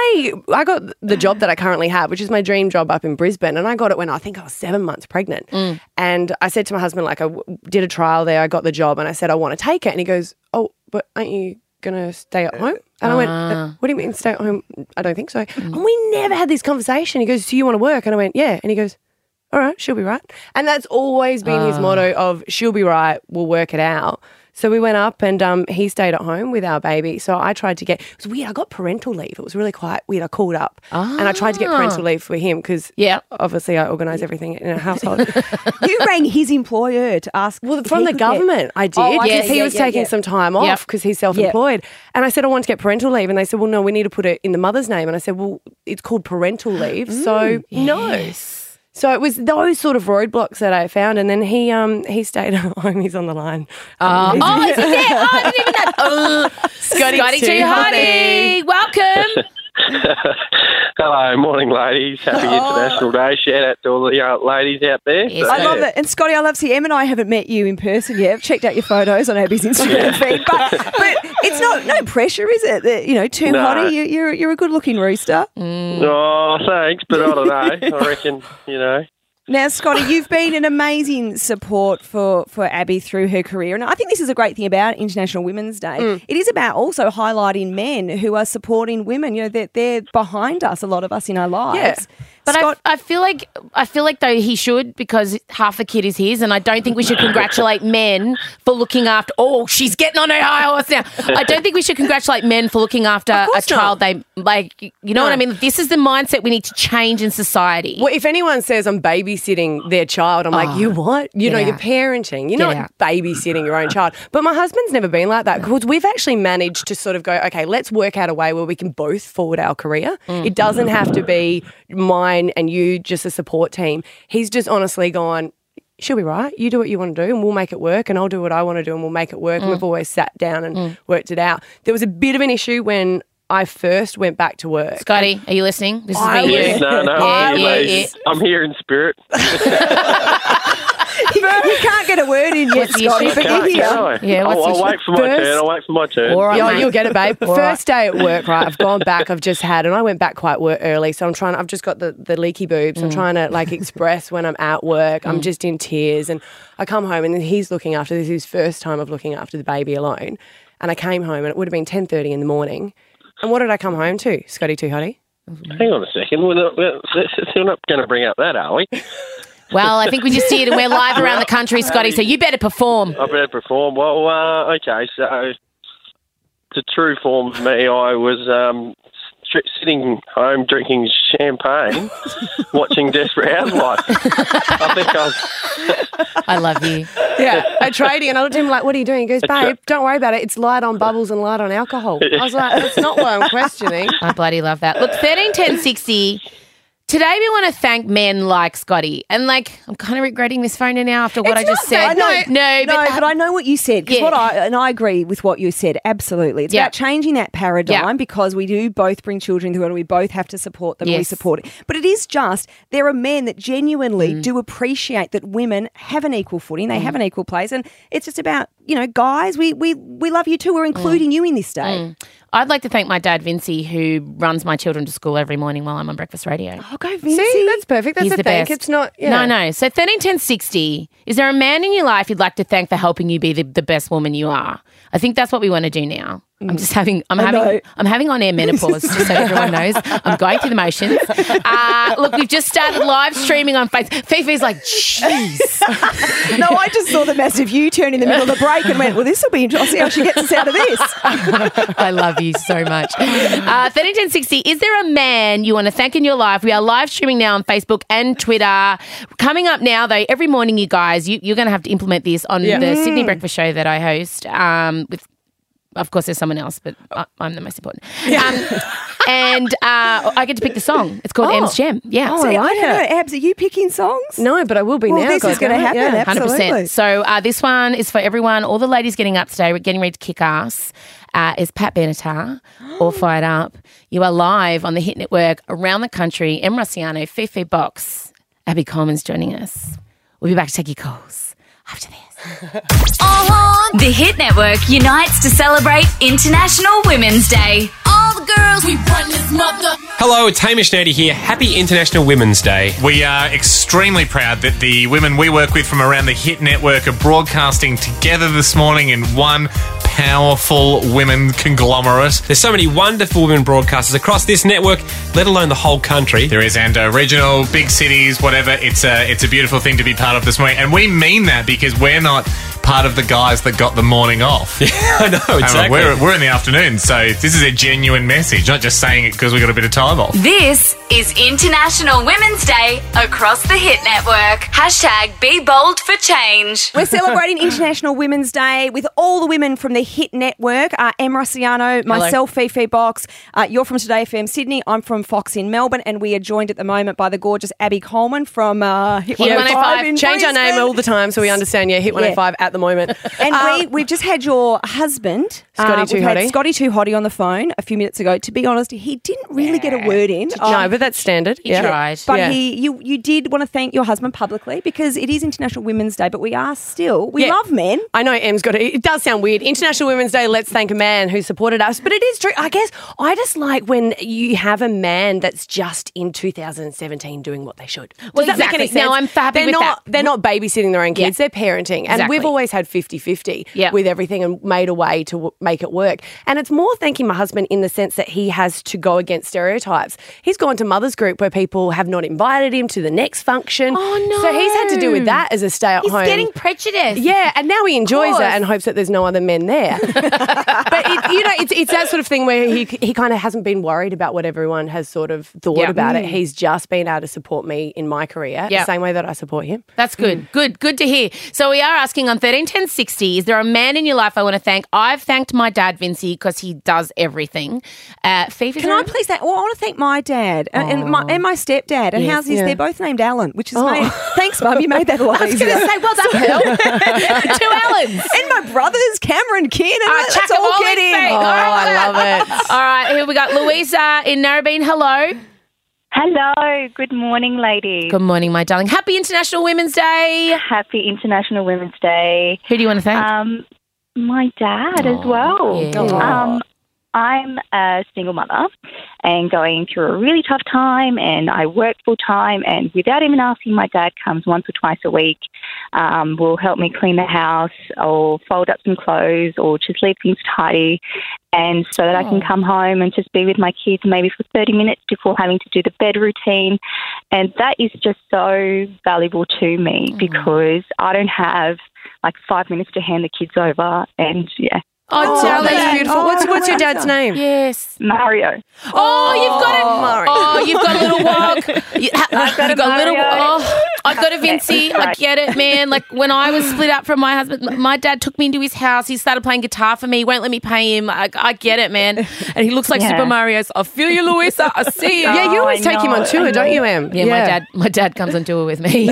I got the job that I currently have, which is my dream job up in Brisbane. And I got it when I think I was 7 months pregnant. And I said to my husband, like, I did a trial there. I got the job and I said, I want to take it. And he goes, "Oh, but aren't you going to stay at home?" And I went, "What do you mean stay at home? I don't think so." And we never had this conversation. He goes, "Do you want to work?" And I went, "Yeah." And he goes, "All right, she'll be right." And that's always been his motto of, "She'll be right, we'll work it out." So we went up and he stayed at home with our baby. So I tried to it was weird, I got parental leave. It was really quite weird. I called up and I tried to get parental leave for him because obviously I organise everything in a household. You rang his employer to ask. Well, from the government, I did, because he was taking some time off because he's self-employed. And I said, I want to get parental leave. And they said, well, no, we need to put it in the mother's name. And I said, well, it's called parental leave. So no. So it was those sort of roadblocks that I found. And then he stayed at home. He's on the line. Is he there? I didn't even know. Scotty Too Hottie. Welcome. Hello, morning, ladies. Happy International Day. Shout out to all the ladies out there. Yes, I love it. And Scotty, I love to see Em and I haven't met you in person yet. I've checked out your photos on Abby's Instagram feed, but it's no pressure, is it? That, Too Hottie. You're a good looking rooster. Oh, thanks, but I don't know. I reckon, Now, Scotty, you've been an amazing support for Abby through her career. And I think this is a great thing about International Women's Day. It is about also highlighting men who are supporting women. They're behind us, a lot of us in our lives. Yeah. But I feel like though he should, because half the kid is his, and I don't think we should congratulate men for looking after. Oh, she's getting on her high horse now. I don't think we should congratulate men for looking after a child. They what I mean. This is the mindset we need to change in society. Well, if anyone says I'm babysitting their child, I'm like, you what? You're parenting. You're not babysitting your own child. But my husband's never been like that, because we've actually managed to sort of go, okay, let's work out a way where we can both forward our career. It doesn't have to be mine and you just a support team. He's just honestly gone, she'll be right. You do what you want to do and we'll make it work, and I'll do what I want to do and we'll make it work. And we've always sat down and worked it out. There was a bit of an issue when I first went back to work. Scotty, are you listening? This is for you. No, I'm here in spirit. You can't get a word in yet, Scotty, but you're here. Yeah, I'll wait for my turn. I'll wait for my turn. Right, you'll get it, babe. First day at work, right? I've gone back. I've just had, and I went back quite early, so I've just got the leaky boobs. I'm trying to express when I'm at work. I'm just in tears, and I come home, and then he's looking after. This is his first time of looking after the baby alone. And I came home, and it would have been 10:30 in the morning. And what did I come home to? Scotty Too Hottie? Hang on a second. We're not going to bring up that, are we? Well, I think we just did, and we're live around the country, Scotty, so you better perform. I better perform. Well, okay, so the true form of me, I was sitting home drinking champagne, watching Desperate Housewives. I think I love you. Yeah, a tradie, and I looked at him like, what are you doing? He goes, babe, don't worry about it. It's light on bubbles and light on alcohol. I was like, that's not what I'm questioning. I bloody love that. Look, 131060. Today we want to thank men like Scotty. And I'm kind of regretting this phone now after what I just said. But I know what you said. I agree with what you said. Absolutely. It's about changing that paradigm because we do both bring children through it and we both have to support them and we support it. But it is just, there are men that genuinely do appreciate that women have an equal footing, they have an equal place. And it's just about, guys, we love you too. We're including you in this day. I'd like to thank my dad, Vincey, who runs my children to school every morning while I'm on breakfast radio. Oh, go Vincey. See, that's perfect. That's He's the the thank. best. It's not. Yeah. No. So 131060. Is there a man in your life you'd like to thank for helping you be the best woman you are? I think that's what we want to do now. I'm having on-air menopause, just so everyone knows. I'm going through the motions. Look, we've just started live streaming on Facebook. Fifi's like, jeez. No, I just saw the massive U-turn in the middle of the break and went, well, this will be interesting. I'll see how she gets us out of this. I love you so much. 131060, is there a man you want to thank in your life? We are live streaming now on Facebook and Twitter. Coming up now, though, every morning, you guys, you're going to have to implement this on the Sydney Breakfast Show that I host with. Of course, there's someone else, but I'm the most important. I get to pick the song. It's called Em's Gem. Yeah. Oh, I don't know. Abs, are you picking songs? No, but I will be now. This is going to happen, yeah. absolutely. 100%. So this one is for everyone. All the ladies getting up today, we're getting ready to kick ass. Is Pat Benatar, All Fired Up. You are live on the Hit Network around the country. Em Rossiano, Fifi Box, Abby Coleman's joining us. We'll be back to take your calls after this. The Hit Network unites to celebrate International Women's Day. All the girls, we run this mother. Hello, it's Hamish Nady here. Happy International Women's Day. We are extremely proud that the women we work with from around the Hit Network are broadcasting together this morning in one powerful women conglomerate. There's so many wonderful women broadcasters across this network, let alone the whole country. There is, and regional, big cities, whatever. It's a beautiful thing to be part of this morning, and we mean that because we're not part of the guys that got the morning off. Yeah, I know, exactly. We're in the afternoon, so this is a genuine message, not just saying it because we got a bit of time off. This is International Women's Day across the Hit Network. # Be Bold for Change. We're celebrating International Women's Day with all the women from the Hit Network. Em Rossiano, myself, Fifi Box. You're from Today FM Sydney. I'm from Fox in Melbourne, and we are joined at the moment by the gorgeous Abby Coleman from Hit 105 in Change our name all the time so we understand. Yeah, Hit 105 at the moment. And we've just had your husband, Scotty Too Hotty. Scotty Too Hotty on the phone a few minutes ago. To be honest, he didn't really get a word in. No, but that's standard. He tried. But you did want to thank your husband publicly because it is International Women's Day, but we love men. I know Em's got it. It does sound weird. International Women's Day, let's thank a man who supported us. But it is true. I guess I just like when you have a man that's just in 2017 doing what they should. Well, Does that make any sense? No, I'm happy with that. They're not babysitting their own kids. They're parenting. And we've always had 50-50 with everything and made a way to make it work. And it's more thanking my husband in the sense that he has to go against stereotypes. He's gone to mother's group where people have not invited him to the next function. Oh, no. So he's had to deal with that as a stay-at-home. He's getting prejudiced. Yeah, and now he enjoys it and hopes that there's no other men there. But it's that sort of thing where he kind of hasn't been worried about what everyone has sort of thought about it. He's just been able to support me in my career the same way that I support him. That's good. Good to hear. So we are asking on 131060, is there a man in your life I want to thank? I've thanked my dad, Vincey, because he does everything. Fifi, Can I please thank? Well, I want to thank my dad and my stepdad. And how's his? They're both named Alan, which is made. Thanks, Mum. You made that a lot easier. I was going to say, well done, Phil. 2 Allens. And my brothers, Cameron, Kieran. Let's all get in. Oh, I love it. All right, here we got Louisa in Narrabeen. Hello. Hello. Good morning, ladies. Good morning, my darling. Happy International Women's Day. Happy International Women's Day. Who do you want to thank? My dad as well. Yeah. I'm a single mother and going through a really tough time, and I work full time, and without even asking, my dad comes once or twice a week, will help me clean the house or fold up some clothes or just leave things tidy, and so that I can come home and just be with my kids maybe for 30 minutes before having to do the bed routine. And that is just so valuable to me because I don't have like 5 minutes to hand the kids over, and Oh, that's beautiful. What's your dad's name? Yes. Mario. Oh, you've got it. Mario. Oh, you've got a little walk. I've got a Vincey. I get it, man. Like when I was split up from my husband, my dad took me into his house. He started playing guitar for me. Won't let me pay him. I get it, man. And he looks like Super Mario. I feel you, Louisa. I see you. Yeah, you always take him on tour, don't you, Em? Yeah, my dad comes on tour with me.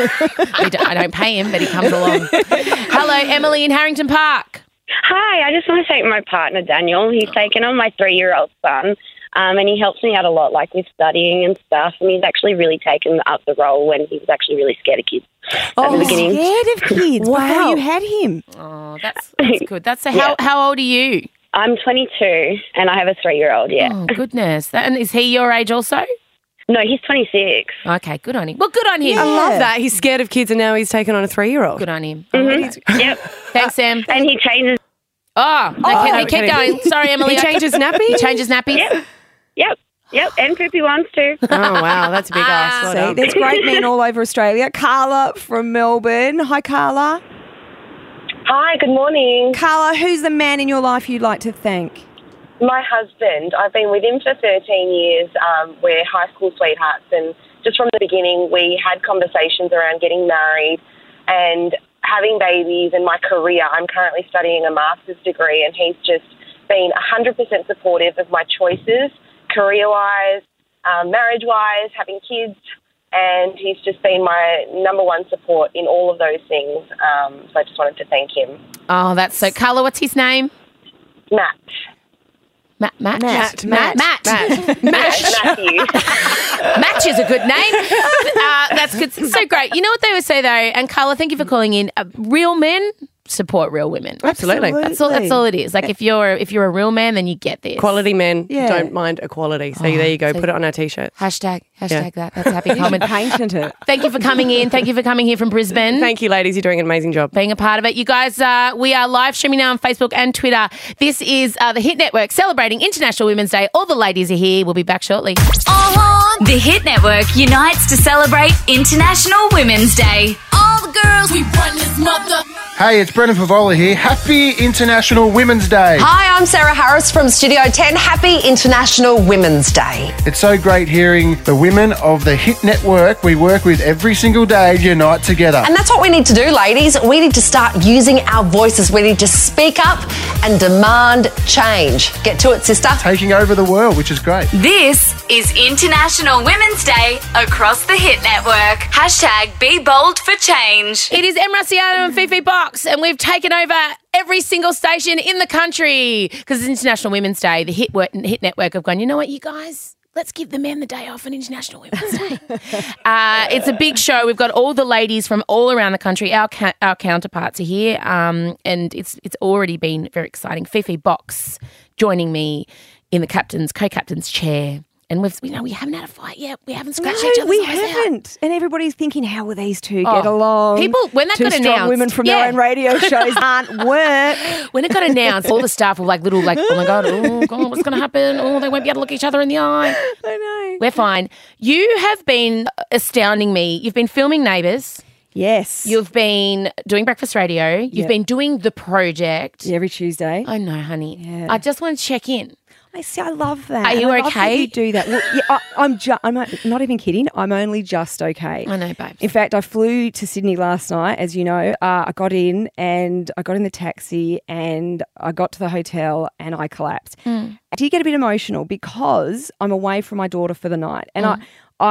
I don't pay him, but he comes along. Hello, Emily in Harrington Park. Hi, I just want to thank my partner, Daniel. He's taken on my 3-year-old son, and he helps me out a lot, like with studying and stuff, and he's actually really taken up the role when he was actually really scared of kids at the beginning. Scared of kids Wow. before you had him. Oh, that's good. How old are you? I'm 22 and I have a 3-year-old, yeah. Oh, goodness. And is he your age also? No, he's 26. Okay, good on him. Well, good on him. I love that. He's scared of kids and now he's taken on a 3-year-old. Good on him. Yep. Thanks, Sam. And he changes. Oh, okay, keep going. Sorry, Emily. He changes nappies? He changes nappies? Yep. And Poopy wants to. Oh, wow. That's a big ask. Well See, done. there's great men all over Australia. Carla from Melbourne. Hi, Carla. Hi, good morning. Carla, who's the man in your life you'd like to thank? My husband. I've been with him for 13 years. We're high school sweethearts, and just from the beginning, we had conversations around getting married and having babies and my career. I'm currently studying a master's degree, and he's just been 100% supportive of my choices, career-wise, marriage-wise, having kids, and he's just been my number one support in all of those things. So I just wanted to thank him. Oh, that's so... Carla, what's his name? Matt. Matt. Matthew. Match is a good name. That's good. So great. You know what they would say though, and Carla, thank you for calling in. Real men support real women. Absolutely. That's all it is. Like if you're a real man, then you get this. Quality men don't mind equality. So there you go. Put it on our T-shirt. Hashtag that. That's Happy Coleman. Patent it. Thank you for coming in. Thank you for coming here from Brisbane. Thank you, ladies. You're doing an amazing job. Being a part of it. You guys, we are live streaming now on Facebook and Twitter. This is the Hit Network celebrating International Women's Day. All the ladies are here. We'll be back shortly. The Hit Network unites to celebrate International Women's Day. All the girls, we run this mother. Hey, it's Brendan Favola here. Happy International Women's Day. Hi, I'm Sarah Harris from Studio 10. Happy International Women's Day. It's so great hearing the women of the Hit Network we work with every single day unite together. And that's what we need to do, ladies. We need to start using our voices. We need to speak up and demand change. Get to it, sister. Taking over the world, which is great. This is International Women's Day across the Hit Network. Hashtag be bold for change. It is Em Rusciano and Fifi Box, and we've taken over every single station in the country because it's International Women's Day. The Hit Network have gone, you know what, you guys? Let's give the men the day off on International Women's Day. It's a big show. We've got all the ladies from all around the country. Our counterparts are here, and it's already been very exciting. Fifi Box joining me in the co-captain's chair. And we haven't had a fight yet. We haven't scratched each other's we eyes out. haven't. And everybody's thinking, how will these two get along? People, when that Two got strong announced, women from their own radio shows can't work. When it got announced, all the staff were like, oh my God, what's going to happen? Oh, they won't be able to look each other in the eye. I know. We're fine. You have been astounding me. You've been filming Neighbours. Yes. You've been doing breakfast radio. You've been doing The Project. Every Tuesday. I know, honey. Yeah. I just want to check in. I love that. Are you And I love that okay? you do that. Well, yeah, I'm not even kidding. I'm only just okay. I know, babe. In fact, I flew to Sydney last night, as you know. I got in the taxi and I got to the hotel and I collapsed. I did get a bit emotional because I'm away from my daughter for the night. And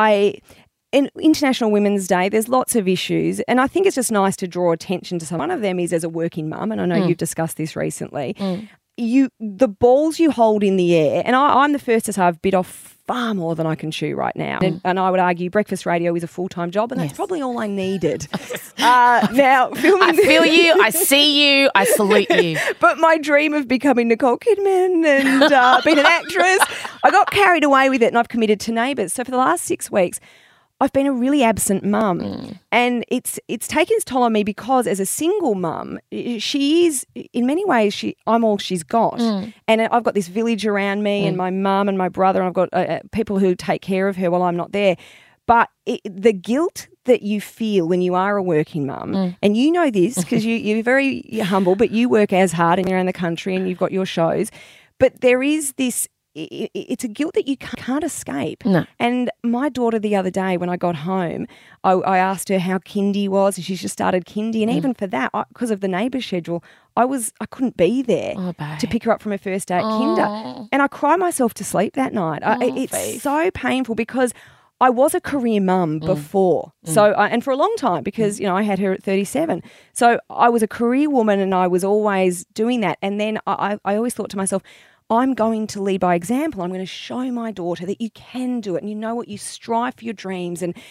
in International Women's Day, there's lots of issues, and I think it's just nice to draw attention to some. One of them is as a working mum, and I know you've discussed this recently. The balls you hold in the air, and I'm the first to say I've bit off far more than I can chew right now. And I would argue breakfast radio is a full-time job, and that's probably all I needed. Now, filming... I feel you, I see you, I salute you. But my dream of becoming Nicole Kidman and being an actress, I got carried away with it, and I've committed to Neighbours. So for the last 6 weeks, I've been a really absent mum, and it's taken its toll on me because as a single mum, she is in many ways I'm all she's got, and I've got this village around me, and my mum and my brother, and I've got people who take care of her while I'm not there. But the guilt that you feel when you are a working mum, and you know this because you're very humble, but you work as hard and you're around the country and you've got your shows, but there is this. It's a guilt that you can't escape. No. And my daughter the other day when I got home, I asked her how kindy was, and she's just started kindy. And even for that, because of the Neighbours schedule, I couldn't be there to pick her up from her first day at kinder. And I cried myself to sleep that night. It's so painful because I was a career mum before. So, and for a long time because, I had her at 37. So I was a career woman and I was always doing that. And then I always thought to myself, I'm going to lead by example. I'm going to show my daughter that you can do it and you know what, you strive for your dreams. And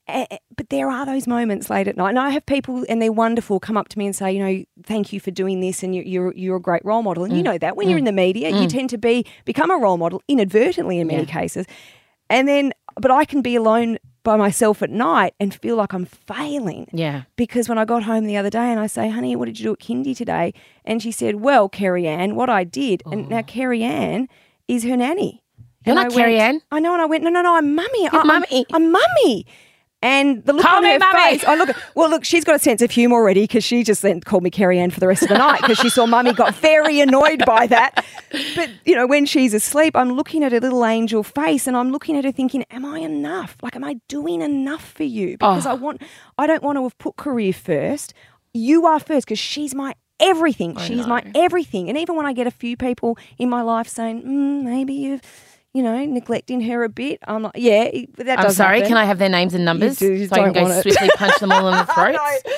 But there are those moments late at night, and I have people, and they're wonderful, come up to me and say, you know, thank you for doing this, and you're a great role model. And you know that when you're in the media, you tend to become a role model inadvertently in many cases. And then, but I can be alone by myself at night and feel like I'm failing. Yeah. Because when I got home the other day and I say, honey, what did you do at kindy today? And she said, well, Kerry Ann, what I did. And now Kerry Ann is her nanny. You're not Kerry Ann. I know, and I went, no, I'm mummy. Mummy. I'm mummy. And the look Call on me her mummy. face, look, she's got a sense of humour already because she just then called me Kerry Ann for the rest of the night because she saw mummy got very annoyed by that. But, you know, when she's asleep, I'm looking at her little angel face and I'm looking at her thinking, am I enough? Like, am I doing enough for you? Because I don't want to have put career first. You are first because she's my everything. She's my everything. And even when I get a few people in my life saying, maybe you've, you know, neglecting her a bit. I'm like, yeah, that does I'm sorry, happen. can I have their names and numbers You do, so I can go swiftly punch them all in the throats?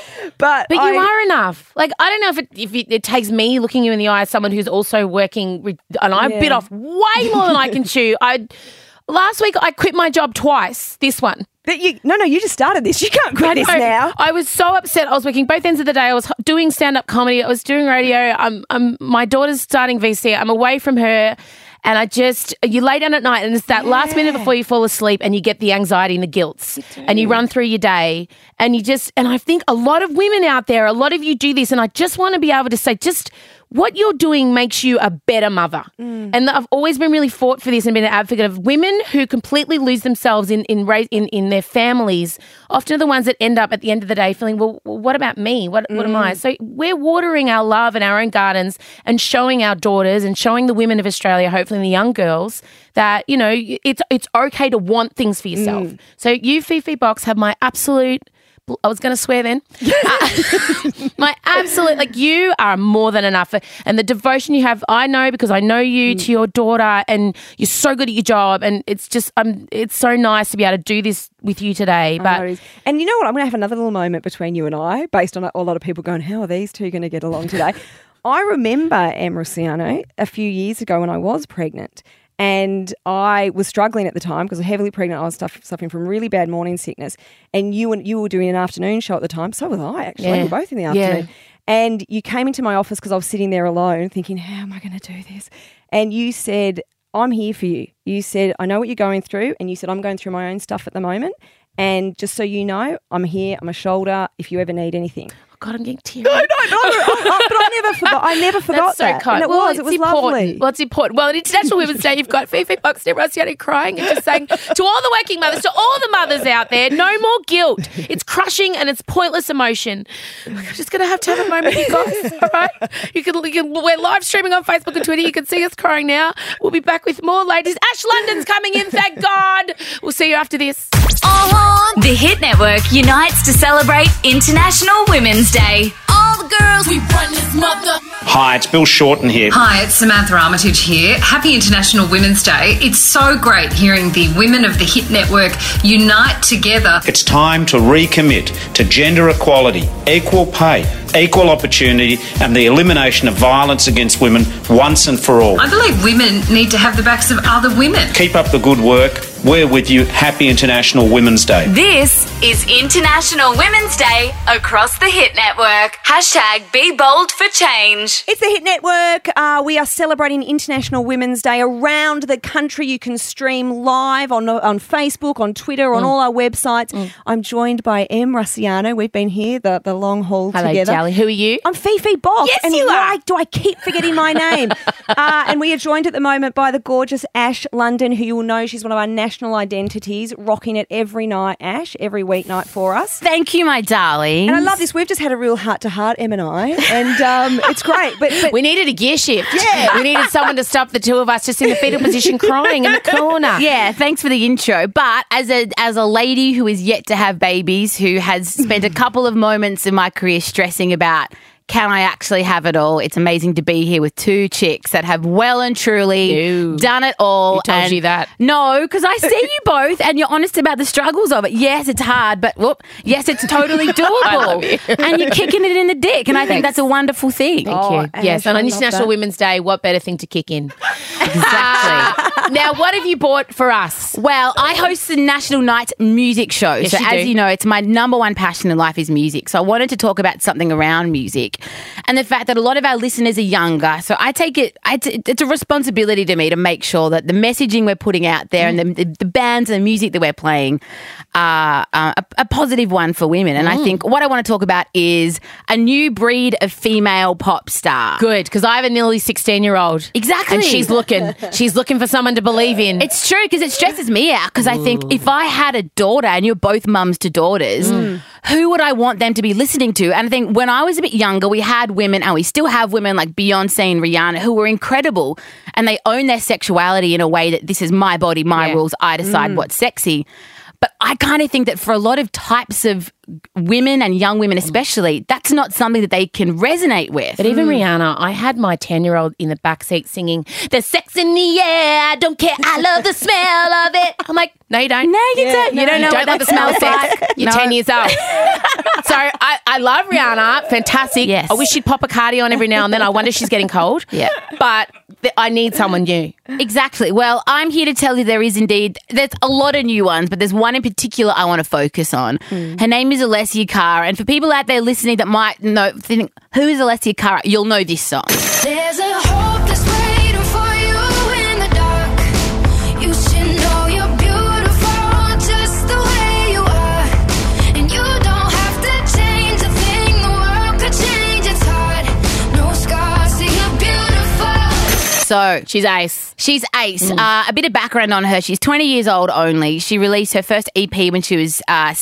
But you are enough. Like, I don't know if it takes me looking you in the eye as someone who's also working, and I bit off way more than I can chew. Last week I quit my job twice, this one. But you just started this. You can't quit this now. I was so upset. I was working both ends of the day. I was doing stand-up comedy. I was doing radio. My daughter's starting VC. I'm away from her. And you lay down at night and it's that last minute before you fall asleep and you get the anxiety and the guilt and you run through your day and and I think a lot of women out there, a lot of you do this, and I just want to be able to say just what you're doing makes you a better mother. And I've always been really fought for this and been an advocate of women who completely lose themselves in their families, often are the ones that end up at the end of the day feeling, well, what about me? What am I? So we're watering our love in our own gardens and showing our daughters and showing the women of Australia, hopefully the young girls, that, you know, it's okay to want things for yourself. So you, Fifi Box, have my absolute... I was going to swear then. My absolute, like, you are more than enough. And the devotion you have, I know because I know you, to your daughter, and you're so good at your job. And it's just, it's so nice to be able to do this with you today. And you know what? I'm going to have another little moment between you and I, based on a lot of people going, how are these two going to get along today? I remember, Em Rusciano, a few years ago when I was pregnant. And I was struggling at the time because I was heavily pregnant. I was suffering from really bad morning sickness. And you were doing an afternoon show at the time. So was I, actually. We were both in the afternoon. And you came into my office because I was sitting there alone thinking, how am I going to do this? And you said, I'm here for you. You said, I know what you're going through. And you said, I'm going through my own stuff at the moment. And just so you know, I'm here. I'm a shoulder if you ever need anything. God, I'm getting teary. No, but I never forgot That's so that. kind. And it was lovely. Well, it's important. Well, at International Women's Day, you've got Fifi Box and Rusciano crying and just saying to all the working mothers, to all the mothers out there, no more guilt. It's crushing and it's pointless emotion. I'm just going to have a moment, you guys. All right? We're live streaming on Facebook and Twitter. You can see us crying now. We'll be back with more ladies. Ash London's coming in, thank God. We'll see you after this. The Hit Network unites to celebrate International Women's Day. All the girls, we run this mother. Hi, it's Bill Shorten here. Hi, it's Samantha Armitage here. Happy International Women's Day. It's so great hearing the women of the Hit Network unite together. It's time to recommit to gender equality, equal pay, equal opportunity, and the elimination of violence against women once and for all. I believe women need to have the backs of other women. Keep up the good work. We're with you. Happy International Women's Day. This is International Women's Day across the Hit Network. # Be Bold for Change. It's the Hit Network. We are celebrating International Women's Day around the country. You can stream live on Facebook, on Twitter, on all our websites. I'm joined by Em Rusciano. We've been here the long haul Hello, together. darling. Who are you? I'm Fifi Box. Yes, and you why are. do I keep forgetting my name? And we are joined at the moment by the gorgeous Ash London, who you will know she's one of our national identities, rocking it every night, Ash, every weeknight for us. Thank you, my darling. And I love this. We've just had a real heart-to-heart, Em and I, and it's great. But we needed a gear shift. Yeah. We needed someone to stop the two of us just in the fetal position crying in the corner. Yeah, thanks for the intro. But as a lady who is yet to have babies, who has spent a couple of moments in my career stressing about can I actually have it all? It's amazing to be here with two chicks that have well and truly done it all. Who told you that? No, because I see you both and you're honest about the struggles of it. Yes, it's hard, but yes, it's totally doable. I love you. And you're kicking it in the dick, and I think that's a wonderful thing. Thank you. Yes, and on International Women's Day, what better thing to kick in? Exactly. Now, what have you bought for us? Well, I host the National Nights music show. Yes, so you as do. you know, it's my number one passion in life is music. So I wanted to talk about something around music and the fact that a lot of our listeners are younger. So I take it, it's a responsibility to me to make sure that the messaging we're putting out there and the bands and the music that we're playing are a positive one for women. And I think what I want to talk about is a new breed of female pop star. Good, because I have a nearly 16-year-old. Exactly. And she's looking for someone to believe in. It's true, because it stresses me out, because I think if I had a daughter and you're both mums to daughters, who would I want them to be listening to? And I think when I was a bit younger, we had women, and we still have women like Beyonce and Rihanna, who were incredible, and they own their sexuality in a way that this is my body, my rules, I decide what's sexy. But I kind of think that for a lot of types of women and young women especially, that's not something that they can resonate with. But even Rihanna, I had my 10-year-old in the backseat singing, "There's sex in the air, I don't care, I love the smell of it." I'm like, no, you don't. No, you don't. You don't know what love that smells like. You're 10 years old. So I love Rihanna. Fantastic. Yes. I wish she'd pop a cardi on every now and then. I wonder if she's getting cold. Yeah. But I need someone new. Exactly. Well, I'm here to tell you there's a lot of new ones, but there's one in particular I want to focus on. Her name is Alessia Cara. And for people out there listening that might think, who is Alessia Cara? You'll know this song. There's a hope that's waiting for you in the dark. You should know you're beautiful just the way you are. And you don't have to change a thing. The world could change its heart. No scars, see you're beautiful. So she's ace. She's ace. A bit of background on her. She's 20 years old only. She released her first EP when she was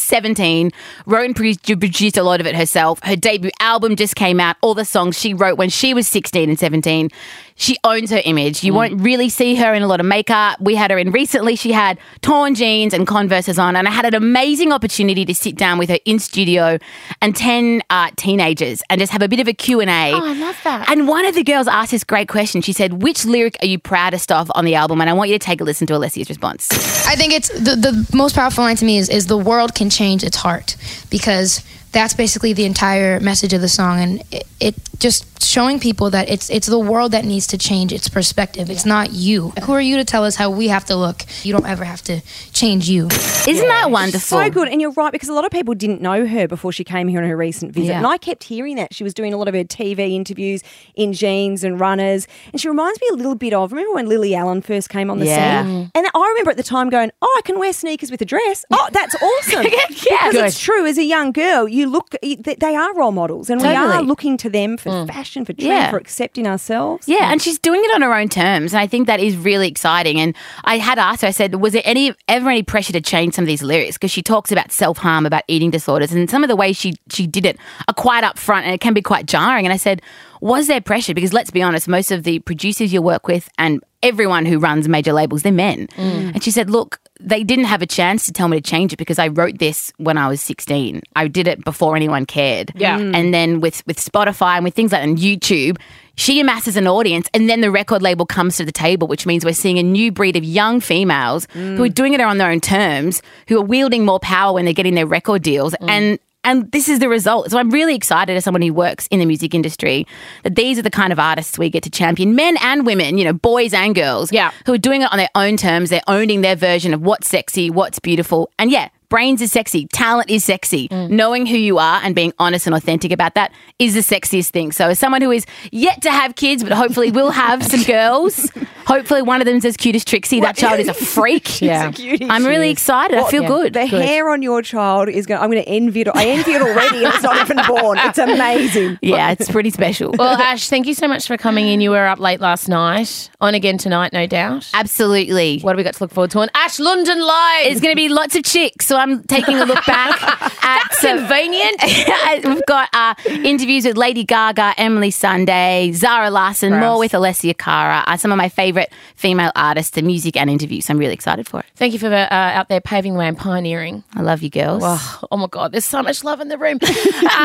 17, wrote and produced a lot of it herself. Her debut album just came out. All the songs she wrote when she was 16 and 17. She owns her image. You won't really see her in a lot of makeup. We had her in recently. She had torn jeans and Converses on, and I had an amazing opportunity to sit down with her in studio and 10 teenagers and just have a bit of a Q&A. Oh, I love that. And one of the girls asked this great question. She said, which lyric are you proudest of on the album? And I want you to take a listen to Alessia's response. I think it's the most powerful line to me is the world can change its heart, because that's basically the entire message of the song, and it just showing people that it's the world that needs to change its perspective. It's not you. Who are you to tell us how we have to look? You don't ever have to change you. Isn't that wonderful? So good. And you're right, because a lot of people didn't know her before she came here on her recent visit. Yeah. And I kept hearing that. She was doing a lot of her TV interviews in jeans and runners. And she reminds me a little bit of, remember when Lily Allen first came on the scene? And I remember at the time going, I can wear sneakers with a dress. Oh, that's awesome. Because it's true. As a young girl, they are role models, and we are looking to them for fashion, for trend, for accepting ourselves. Yeah, and she's doing it on her own terms, and I think that is really exciting. And I had asked her, I said, was there ever any pressure to change some of these lyrics? Because she talks about self-harm, about eating disorders, and some of the ways she did it are quite upfront, and it can be quite jarring. And I said, was there pressure? Because let's be honest, most of the producers you work with and everyone who runs major labels, they're men. And she said, look, they didn't have a chance to tell me to change it because I wrote this when I was 16. I did it before anyone cared. Yeah. And then with Spotify and with things like on YouTube, she amasses an audience, and then the record label comes to the table, which means we're seeing a new breed of young females who are doing it on their own terms, who are wielding more power when they're getting their record deals. And this is the result. So I'm really excited as someone who works in the music industry that these are the kind of artists we get to champion, men and women, boys and girls, who are doing it on their own terms. They're owning their version of what's sexy, what's beautiful. And brains is sexy. Talent is sexy. Knowing who you are and being honest and authentic about that is the sexiest thing. So as someone who is yet to have kids, but hopefully will have some girls, hopefully one of them's as cute as Trixie. That child is a freak. She's a cutie. I'm really excited. I feel good. The hair on your child is going. I'm going to envy it. I envy it already, and it's not even born. It's amazing. Yeah, it's pretty special. Well, Ash, thank you so much for coming in. You were up late last night. On again tonight, no doubt. Absolutely. What have we got to look forward to on Ash London Live? It's going to be lots of chicks. So I'm taking a look back at convenient. We've got interviews with Lady Gaga, Emily Sunday, Zara Larsson, more with Alessia Cara, some of my favourite female artists in music and interviews. I'm really excited for it. Thank you for out there paving the way and pioneering. I love you girls. Oh my God, there's so much love in the room.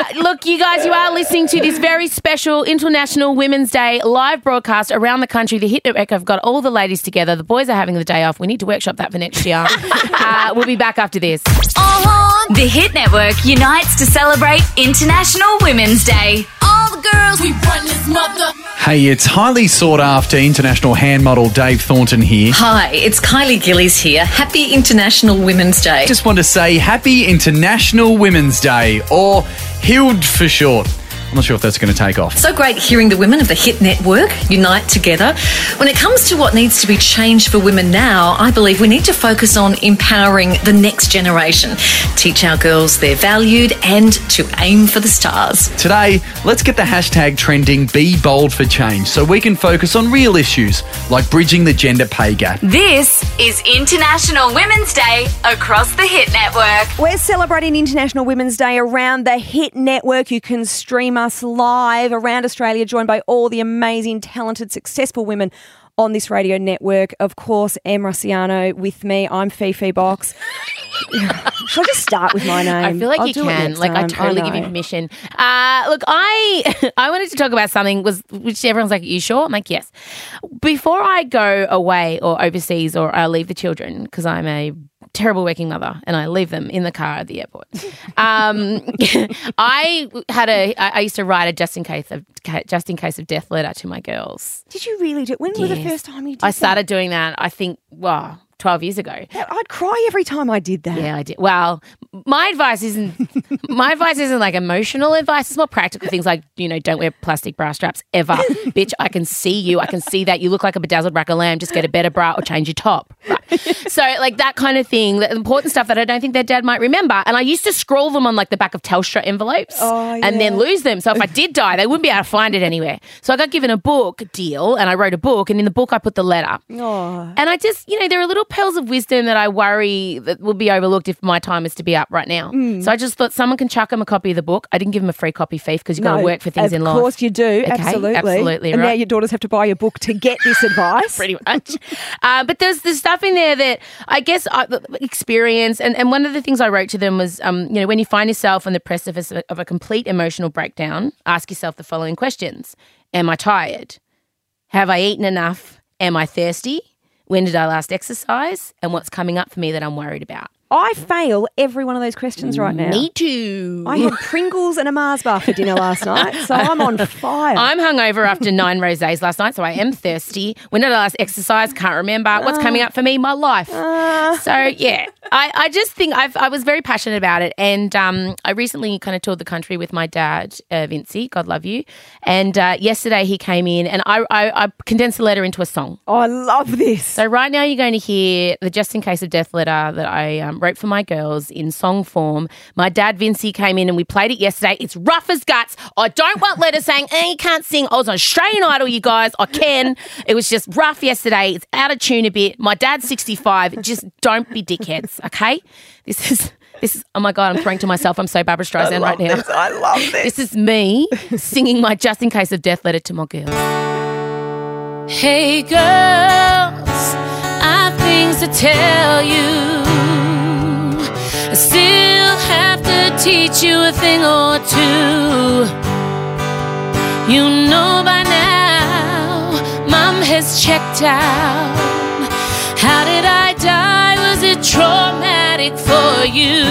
Look, you guys, you are listening to this very special International Women's Day live broadcast around the country. The Hit Network have got all the ladies together. The boys are having the day off. We need to workshop that for next year. We'll be back after this. The Hit Network unites to celebrate International Women's Day. All the girls, we run this mother. Hey, it's highly sought after international hand model Dave Thornton here. Hi, it's Kylie Gillies here. Happy International Women's Day. Just want to say Happy International Women's Day, or HILD for short. I'm not sure if that's going to take off. So great hearing the women of the Hit Network unite together. When it comes to what needs to be changed for women now, I believe we need to focus on empowering the next generation, teach our girls they're valued, and to aim for the stars. Today, let's get the hashtag trending Be Bold for Change so we can focus on real issues like bridging the gender pay gap. This is International Women's Day across the Hit Network. We're celebrating International Women's Day around the Hit Network. You can stream us live around Australia, joined by all the amazing, talented, successful women on this radio network. Of course, Em Rossiano with me. I'm Fifi Box. Should I just start with my name? I feel like you can. Like, I totally give you permission. Look, I wanted to talk about something which everyone's like, are you sure? I'm like, yes. Before I go away or overseas or I leave the children, because I'm a terrible working mother and I leave them in the car at the airport. I used to write a just in case of death letter to my girls. Did you really do it? When was the first time you did I started doing that, I think, 12 years ago. I'd cry every time I did that. Yeah, I did. Well, my advice isn't like emotional advice. It's more practical things like, don't wear plastic bra straps ever. Bitch, I can see you. I can see that you look like a bedazzled rack of lamb. Just get a better bra or change your top. Right. So like that kind of thing, the important stuff that I don't think their dad might remember. And I used to scroll them on like the back of Telstra envelopes and then lose them. So if I did die, they wouldn't be able to find it anywhere. So I got given a book deal and I wrote a book, and in the book I put the letter. Oh. And I just, there are little pearls of wisdom that I worry that will be overlooked if my time is to be up right now. So I just thought someone can chuck them a copy of the book. I didn't give them a free copy, Fief, because you've got to work for things in life. Of course you do. Okay? Absolutely. And right. now your daughters have to buy your book to get this advice. Pretty much. But there's stuff in there that I guess experience. And one of the things I wrote to them was, when you find yourself on the precipice of a complete emotional breakdown, ask yourself the following questions. Am I tired? Have I eaten enough? Am I thirsty? When did I last exercise? And what's coming up for me that I'm worried about? I fail every one of those questions right now. Me too. I had Pringles and a Mars bar for dinner last night, so I'm on fire. I'm hungover after 9 rosés last night, so I am thirsty. When did I last exercise? Can't remember. What's coming up for me? My life. So, yeah, I just think I was very passionate about it, and I recently kind of toured the country with my dad, Vincey, God love you, and yesterday he came in and I condensed the letter into a song. Oh, I love this. So right now you're going to hear the Just In Case of Death letter that I wrote for my girls in song form. My dad, Vincey, came in and we played it yesterday. It's rough as guts. I don't want letters saying, you can't sing. I was on Australian Idol, you guys. I can. It was just rough yesterday. It's out of tune a bit. My dad's 65. Just don't be dickheads, okay? This is, oh my God, I'm throwing to myself. I'm so Barbara Streisand right now. I love this. This is me singing my Just In Case of Death letter to my girls. Hey girls, I've things to tell you. I still have to teach you a thing or two. You know by now, Mom has checked out. How did I die? Was it traumatic for you?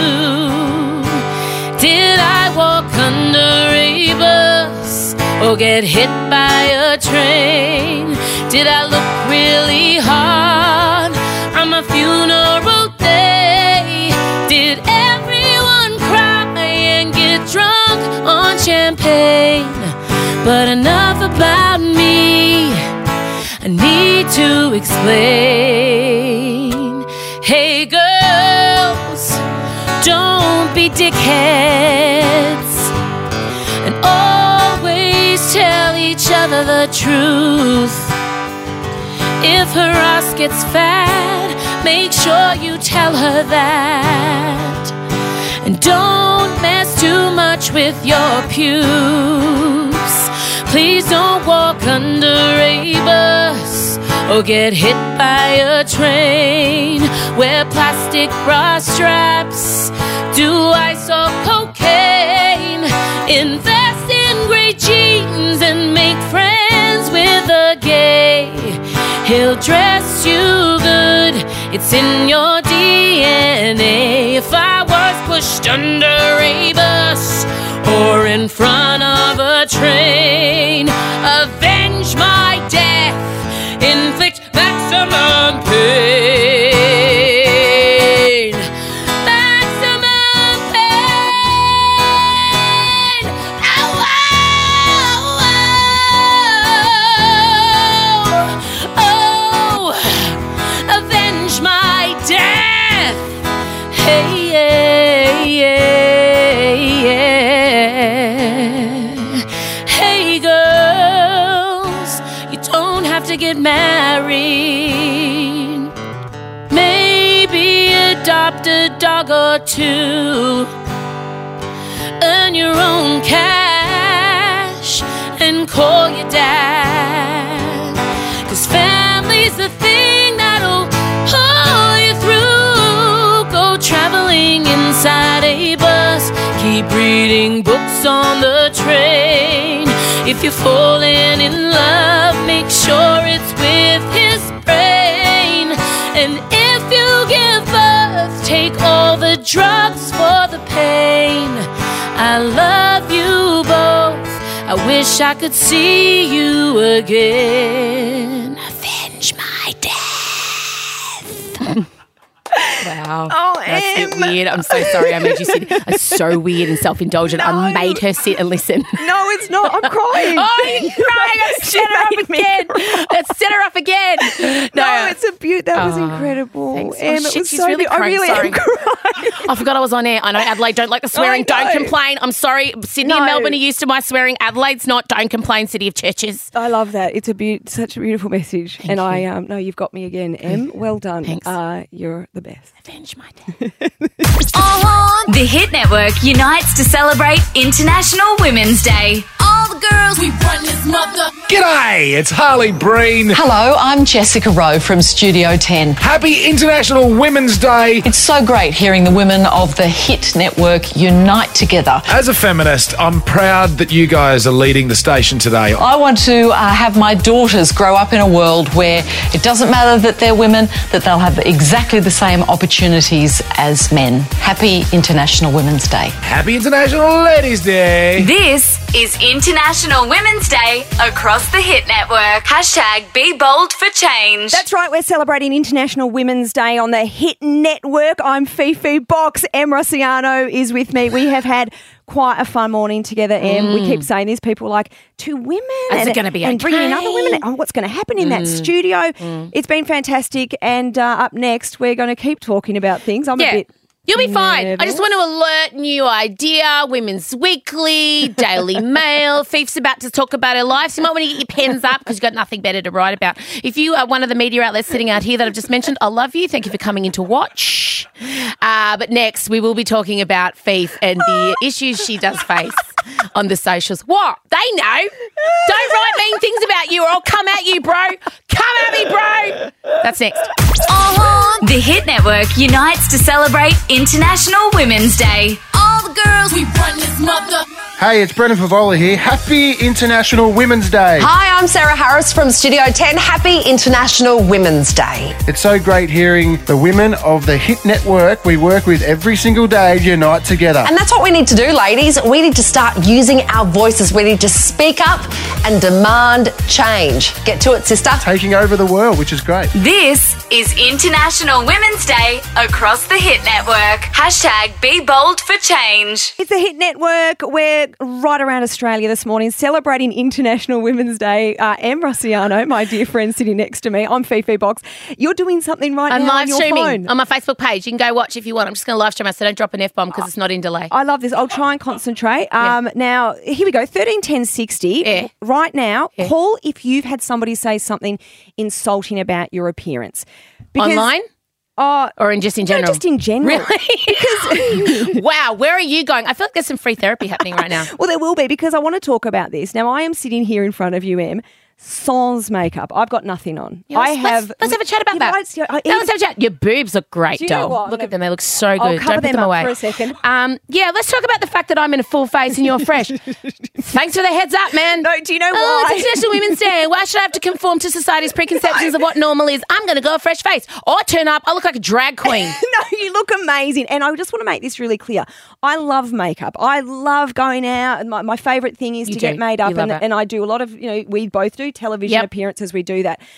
Did I walk under a bus or get hit by a train? Did I look really hard on my funeral day? Did everyone cry and get drunk on champagne? But enough about me, I need to explain. Hey girls, don't be dickheads, and always tell each other the truth. If her ass gets fat, make sure you tell her that. And don't mess too much with your pubes. Please don't walk under a bus or get hit by a train. Wear plastic bra straps, do ice or cocaine. Invest in great genes and make friends with a gay. He'll dress you good, it's in your DNA. If I was pushed under a bus or in front of a train, avenge my death, inflict maximum pain. Maximum pain. Ow, ow, ow. Oh, avenge my death. Hey, yeah, yeah, yeah. Hey, girls, you don't have to get married. Maybe adopt a dog or two. Earn your own cash and call your dad. 'Cause family's the thing that'll pull you through. Go traveling inside a bus. Keep reading books on the train. If you're falling in love, make sure it's with his brain. And if you give birth, take all the drugs for the pain. I love you both. I wish I could see you again. Avenge my death. Wow. Oh, That's a bit Em. weird. I'm so sorry I made you sit. It's so weird and self-indulgent. I made her sit and listen. No, it's not. I'm crying. Oh, you're crying. I set her up again. Let's set her up again. No, it's a beaut. That was Oh, incredible. thanks. Oh, Em, it shit, was she's so really good. I crying. really Sorry. am crying. I forgot I was on air. I know Adelaide don't like the swearing. I know. Don't complain. I'm sorry. Sydney and No. Melbourne are used to my swearing. Adelaide's not. Don't complain, City of Churches. I love that. It's such a beautiful message. And I no, you've got me again, Em. Well done. Thanks. You're the best. Avenge my death. The Hit Network unites to celebrate International Women's Day. All the girls, we run this mother. G'day, it's Harley Breen. Hello, I'm Jessica Rowe from Studio 10. Happy International Women's Day. It's so great hearing the women of the Hit Network unite together. As a feminist, I'm proud that you guys are leading the station today. I want to have my daughters grow up in a world where it doesn't matter that they're women, that they'll have exactly the same opportunities as men. Happy International Women's Day. Happy International Ladies' Day. This is International Women's Day across the Hit Network. Hashtag Be Bold for Change. That's right, we're celebrating International Women's Day on the Hit Network. I'm Fifi Box. Em Rossiano is with me. We have had quite a fun morning together, Em. We keep saying this. People are like, 2 women? Is it gonna be and bringing in okay? other women. Oh, what's going to happen in that studio? It's been fantastic. And up next, we're going to keep talking about things. I'm a bit... You'll be fine. I nervous. just want to alert New Idea, Women's Weekly, Daily Mail. Fif's about to talk about her life, so you might want to get your pens up because you've got nothing better to write about. If you are one of the media outlets sitting out here that I've just mentioned, I love you. Thank you for coming in to watch. But next, we will be talking about Fif and the issues she does face on the socials. What? They know. Don't write mean things about you or I'll come at you, bro. Come at me, bro. That's next. The Hit Network unites to celebrate International Women's Day. All the girls, we run this mother. Hey, it's Brendan Favola here. Happy International Women's Day. Hi, I'm Sarah Harris from Studio 10. Happy International Women's Day. It's so great hearing the women of the Hit Network we work with every single day unite together. And that's what we need to do, ladies. We need to start using our voices. We need to speak up and demand change. Get to it, sister. Taking over the world, which is great. This is International Women's Day across the Hit Network. Hashtag Be Bold for Change. It's the Hit Network. We're right around Australia this morning celebrating International Women's Day. Em Rossiano, my dear friend sitting next to me. I'm Fifi Box. You're doing something right I'm now live on your streaming phone. on my Facebook page. You can go watch if you want. I'm just going to live stream it so don't drop an F-bomb because it's not in delay. I love this. I'll try and concentrate. Now, here we go. 131060. Right now, call if you've had somebody say something insulting about your appearance. Online? Or in general? No, just in general. Really? Wow, where are you going? I feel like there's some free therapy happening right now. Well, there will be because I want to talk about this. Now, I am sitting here in front of you, Em, sans makeup. I've got nothing on. Yeah, let's have a chat about that. Let's have a chat. Your boobs look great, Do you know doll. what? Look at them. They look so good. I'll cover Don't put them up away. for a second. Yeah, let's talk about the fact that I'm in a full face and you're fresh. Thanks for the heads up, man. No, do you know Oh, why? it's International Women's Day. Why should I have to conform to society's preconceptions of what normal is? I'm going to go a fresh face. Or turn up. I look like a drag queen. No, you look amazing. And I just want to make this really clear. I love makeup. I love going out. And my favourite thing is You to do. get made up. You love it. And I do a lot of, we both do television appearances. We do that.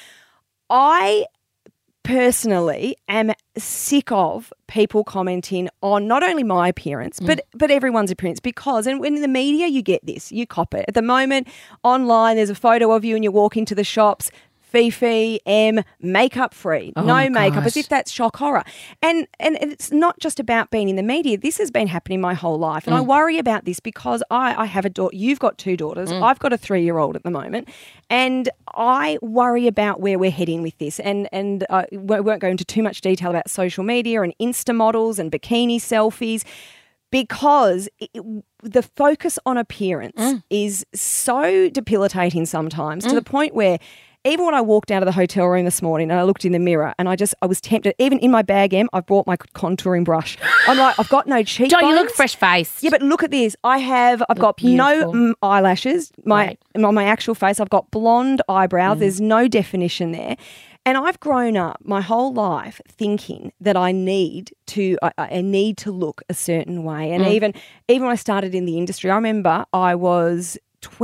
I personally am sick of people commenting on not only my appearance, but everyone's appearance because, and when in the media you get this, you cop it. At the moment, online, there's a photo of you and you walk into the shops, Fifi, makeup free, no makeup, as if that's shock horror. And it's not just about being in the media. This has been happening my whole life. And I worry about this because I have a daughter. You've got 2 daughters. I've got a 3-year-old at the moment. And I worry about where we're heading with this. And we won't go into too much detail about social media and Insta models and bikini selfies, because the focus on appearance is so debilitating sometimes to the point where even when I walked out of the hotel room this morning and I looked in the mirror and I was tempted, even in my bag, I've brought my contouring brush. I'm like, I've got no cheekbones. John, you look fresh faced. Yeah, but look at this. I've got no eyelashes. On my actual face, I've got blonde eyebrows. There's no definition there. And I've grown up my whole life thinking that I need to look a certain way. And even when I started in the industry, I remember I was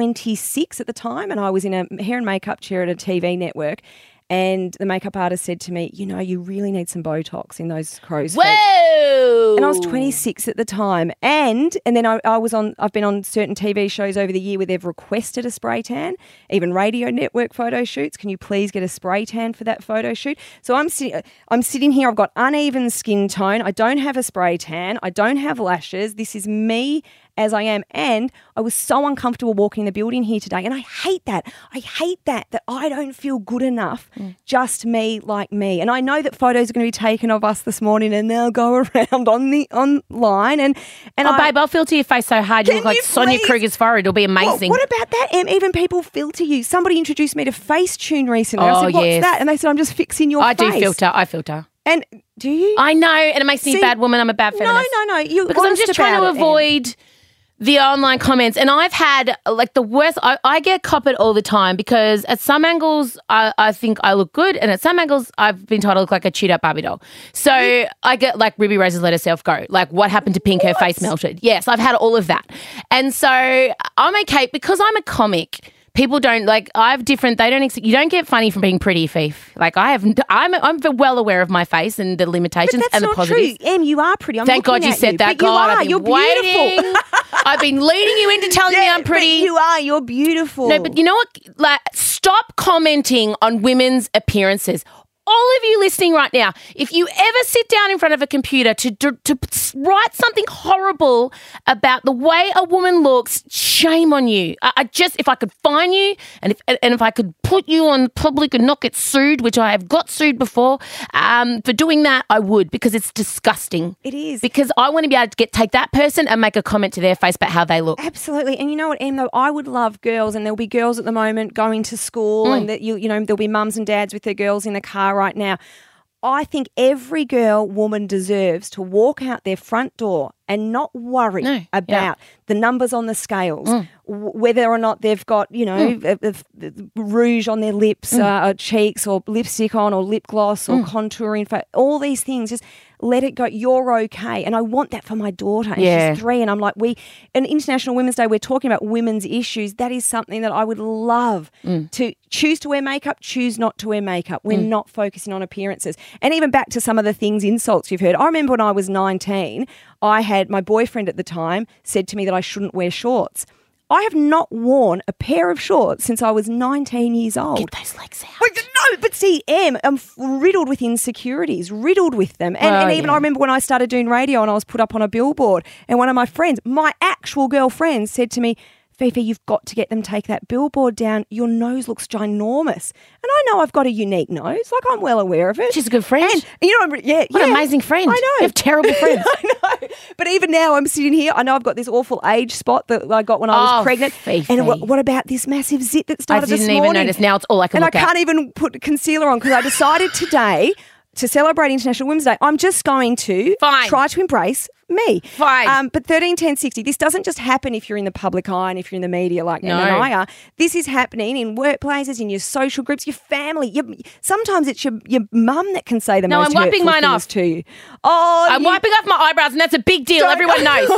26 at the time and I was in a hair and makeup chair at a TV network, and the makeup artist said to me, you really need some Botox in those crow's feet. Whoa! And I was 26 at the time. And then I've been on certain TV shows over the year where they've requested a spray tan, even radio network photo shoots. Can you please get a spray tan for that photo shoot? So I'm sitting here, I've got uneven skin tone. I don't have a spray tan. I don't have lashes. This is me as I am. And I was so uncomfortable walking in the building here today. And I hate that. I hate that I don't feel good enough, just me like me. And I know that photos are going to be taken of us this morning and they'll go around online. And babe, I'll filter your face so hard you look like Sonia Kruger's forehead. It'll be amazing. What about that, Em? Even people filter you. Somebody introduced me to Facetune recently. I said, what's that? And they said, I'm just fixing your face. I filter. And do you? I know, and it makes me a bad woman. I'm a bad feminist. No. Because I'm just trying to avoid the online comments. And I've had the worst. I get copped all the time because at some angles I think I look good, and at some angles I've been told I look like a chewed up Barbie doll. So I get Ruby Rose's let herself go. What happened to Pink? Her face melted. Yes, I've had all of that. And so I'm okay because I'm a comic. People don't I have different. They don't. You don't get funny from being pretty, Fief. I'm well aware of my face and the limitations and the positives. True. Em, you are pretty. Thank God you said that. God, I've been You're waiting. beautiful. I've been leading you into telling me I'm pretty. But you are. You're beautiful. No, but you know what? Stop commenting on women's appearances. All of you listening right now, if you ever sit down in front of a computer to write something horrible about the way a woman looks, shame on you. If I could find you and if I could put you on public and not get sued, which I have got sued before, for doing that, I would, because it's disgusting. It is. Because I want to be able to take that person and make a comment to their face about how they look. Absolutely. And you know what, Em, though, I would love girls, and there'll be girls at the moment going to school and that there'll be mums and dads with their girls in the car right now. I think every woman deserves to walk out their front door and not worry about the numbers on the scales, whether or not they've got, rouge on their lips, or cheeks, or lipstick on, or lip gloss, or contouring, all these things. Just let it go. You're okay. And I want that for my daughter. And she's 3. And I'm like, in International Women's Day, we're talking about women's issues. That is something that I would love to choose to wear makeup, choose not to wear makeup. We're not focusing on appearances. And even back to some of the insults you've heard. I remember when I was 19, I had my boyfriend at the time said to me that I shouldn't wear shorts. I have not worn a pair of shorts since I was 19 years old. Get those legs out. No, but see, Em, I'm riddled with insecurities, riddled with them. And even I remember when I started doing radio and I was put up on a billboard, and one of my friends, my actual girlfriend, said to me, Fifi, you've got to get them take that billboard down. Your nose looks ginormous. And I know I've got a unique nose. Like, I'm well aware of it. She's a good friend. And, you know, What an amazing friend. I know. You have terrible friends. I know. But even now, I'm sitting here. I know I've got this awful age spot that I got when I was pregnant. Fifi. And what about this massive zit that started this I morning? didn't even notice. Now it's all I can and look I at. can't even put concealer on because I decided today to celebrate International Women's Day. I'm just going to try to embrace me. Fine. But 13, 10, 60, this doesn't just happen if you're in the public eye and if you're in the media like Em and I are. This is happening in workplaces, in your social groups, your family. Sometimes it's your mum that can say the most I'm wiping hurtful mine things off to you. Oh, I'm wiping off my eyebrows, and that's a big deal. Everyone knows.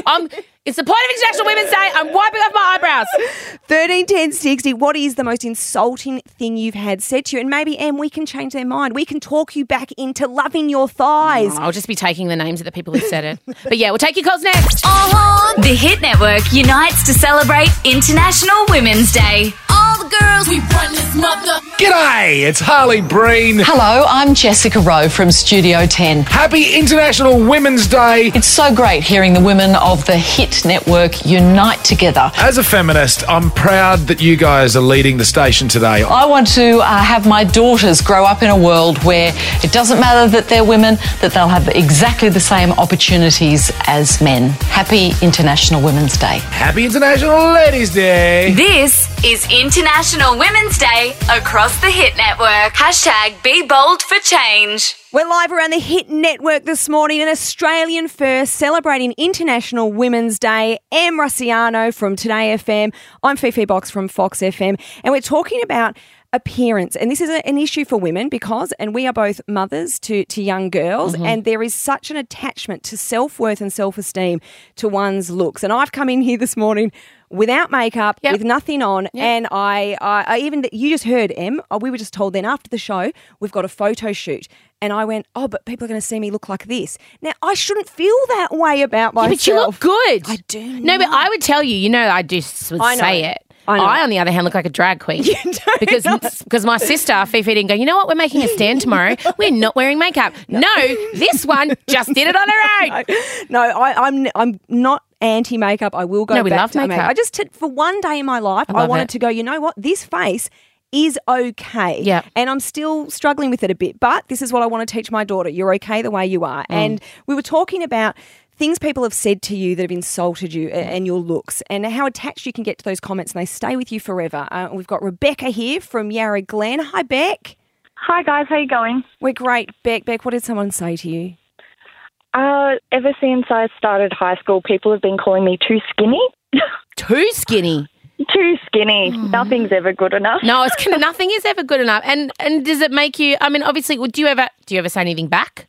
It's the point of International Women's Day. I'm wiping off my eyebrows. 13, 10, 60, what is the most insulting thing you've had said to you? And maybe, Em, we can change their mind. We can talk you back into loving your thighs. I'll just be taking the names of the people who said it. But yeah, we'll take your calls next. The Hit Network unites to celebrate International Women's Day. All the girls, we run this mother. G'day, it's Harley Breen. Hello, I'm Jessica Rowe from Studio 10. Happy International Women's Day. It's so great hearing the women of the Hit Network unite together. As a feminist, I'm proud that you guys are leading the station today. I want to have my daughters grow up in a world where it doesn't matter that they're women, that they'll have exactly the same opportunities as men. Happy International Women's Day. Happy International Ladies' Day. This is International Women's Day across the Hit Network. Hashtag Be Bold for Change. We're live around the Hit Network this morning, an Australian first celebrating International Women's Day. Em Rusciano from Today FM. I'm Fifi Box from Fox FM. And we're talking about appearance. And this is an issue for women because, and we are both mothers to young girls, and there is such an attachment to self-worth and self-esteem to one's looks. And I've come in here this morning without makeup, with nothing on, and I even, you just heard, Em, we were just told then after the show, we've got a photo shoot. And I went, but people are going to see me look like this. Now, I shouldn't feel that way about myself. But you look good. I do. No, but I would tell you, I just would say it. I, on the other hand, look like a drag queen. Because my sister, Fifi, didn't go, you know what, we're making a stand tomorrow. We're not wearing makeup. No, this one just did it on her own. No, I'm not anti-makeup. I will go No, we back love to makeup. I just, for one day in my life, I wanted to go, you know what, this face is okay. Yeah. And I'm still struggling with it a bit. But this is what I want to teach my daughter. You're okay the way you are. And we were talking about things people have said to you that have insulted you and your looks and how attached you can get to those comments and they stay with you forever. We've got Rebecca here from Yarra Glen. Hi, Beck. Hi, guys. How you going? We're great. Beck, what did someone say to you? Ever since I started high school, people have been calling me too skinny. Too skinny? Too skinny. Nothing's ever good enough. No, nothing is ever good enough. And does it make you? I mean, obviously, do you ever say anything back?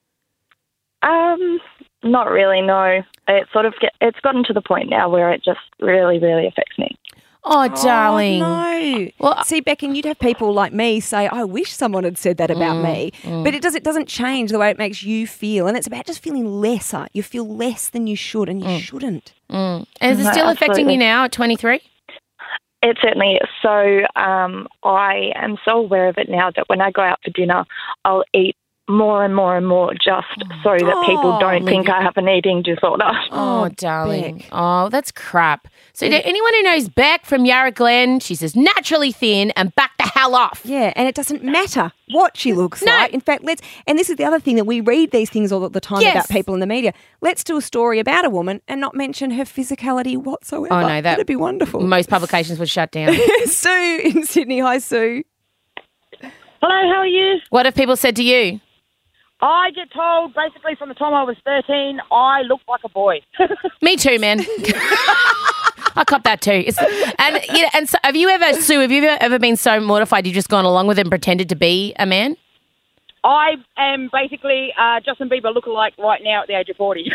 Not really. No. It's gotten to the point now where it just really, really affects me. Oh, darling. No. Well, see, Beck, and you'd have people like me say, I wish someone had said that about me. But it doesn't change the way it makes you feel. And it's about just feeling lesser. You feel less than you should, and you shouldn't. And is it still affecting you now at 23? It certainly is. So I am so aware of it now that when I go out for dinner, I'll eat more and more and more just so that people don't think I have an eating disorder. Oh, darling. Beck. Oh, that's crap. So anyone who knows Beck from Yarra Glen, she's just naturally thin and back the hell off. Yeah, and it doesn't matter what she looks like. In fact, and this is the other thing that we read these things all the time about people in the media. Let's do a story about a woman and not mention her physicality whatsoever. Oh, no, that'd be wonderful. Most publications would shut down. Sue in Sydney. Hi, Sue. Hello, how are you? What have people said to you? I get told basically from the time I was 13, I look like a boy. Me too, man. I cop that too. And so have you ever been so mortified you've just gone along with it and pretended to be a man? I am basically Justin Bieber lookalike right now at the age of 40.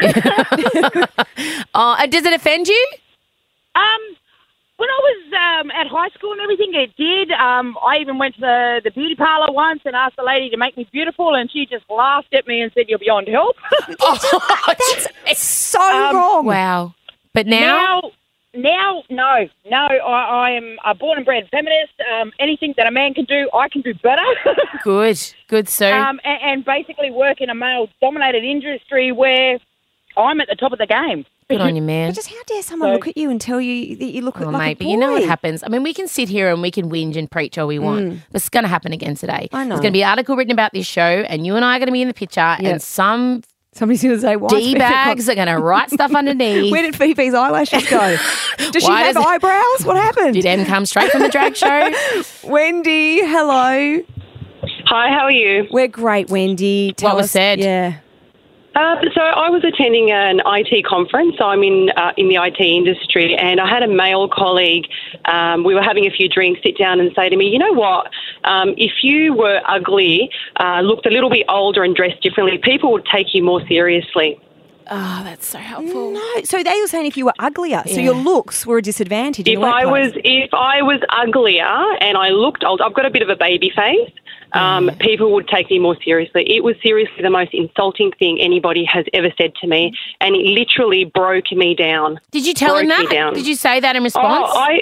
Does it offend you? When I was at high school and everything, it did. I even went to the beauty parlour once and asked the lady to make me beautiful, and she just laughed at me and said, "You're beyond help." That's so wrong. Wow. But now? Now, no. I am a born and bred feminist. Anything that a man can do, I can do better. Good, Sue. And basically work in a male-dominated industry where I'm at the top of the game. Good on you, man. But just how dare someone look at you and tell you that you look Well, like mate, a but boy? you know what happens. I mean, we can sit here and we can whinge and preach all we want. But it's going to happen again today. I know. There's going to be an article written about this show, and you and I are going to be in the picture, and somebody's going to say, "Why is Fifi D-bags are going to write stuff underneath." Where did Fifi's eyelashes go? Does she Why have does- eyebrows? What happened? Did Em come straight from the drag show? Wendy, hello. Hi, how are you? We're great, Wendy. Tell What was us- said? Yeah. So I was attending an IT conference. I'm in the IT industry, and I had a male colleague. We were having a few drinks, sit down and say to me, "You know what? If you were ugly, looked a little bit older, and dressed differently, people would take you more seriously." Oh, that's so helpful. No, so they were saying if you were uglier, so your looks were a disadvantage. In If the I workplace. was uglier and I looked old, I've got a bit of a baby face. People would take me more seriously. It was seriously the most insulting thing anybody has ever said to me, and it literally broke me down. Did you tell him Broke me that? down. Did you say that in response? Oh,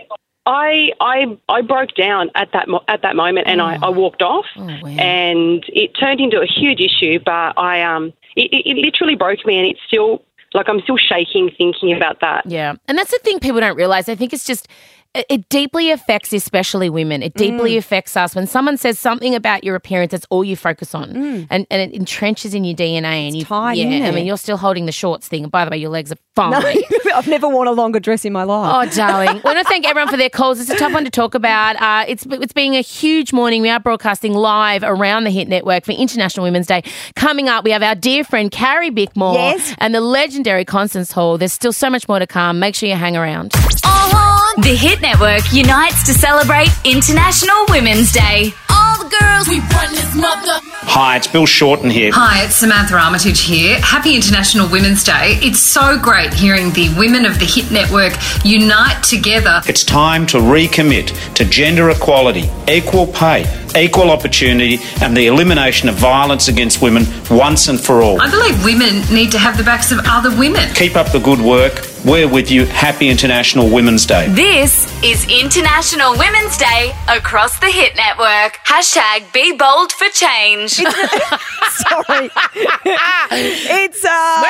I broke down at that moment, and I walked off, and it turned into a huge issue. But it literally broke me, and it's still I'm still shaking thinking about that. Yeah, and that's the thing people don't realise. I think it's just it deeply affects especially women. It deeply affects us. When someone says something about your appearance, that's all you focus on. And it entrenches in your DNA. And It's tied in I there. mean, you're still holding the shorts thing. By the way, your legs are fine. No, I've never worn a longer dress in my life. Oh, darling. I want to thank everyone for their calls. It's a tough one to talk about. It's been a huge morning. We are broadcasting live around the Hit Network for International Women's Day. Coming up, we have our dear friend Carrie Bickmore Yes. and the legendary Constance Hall. There's still so much more to come. Make sure you hang around. The Hit Network unites to celebrate International Women's Day. All the girls, we run this mother. Hi, it's Bill Shorten here. Hi, it's Samantha Armitage here. Happy International Women's Day. It's so great hearing the women of the Hit Network unite together. It's time to recommit to gender equality, equal pay, equal opportunity, and the elimination of violence against women once and for all. I believe women need to have the backs of other women. Keep up the good work. We're with you. Happy International Women's Day. This is International Women's Day across the Hit Network. Hashtag be bold for change. Sorry. It's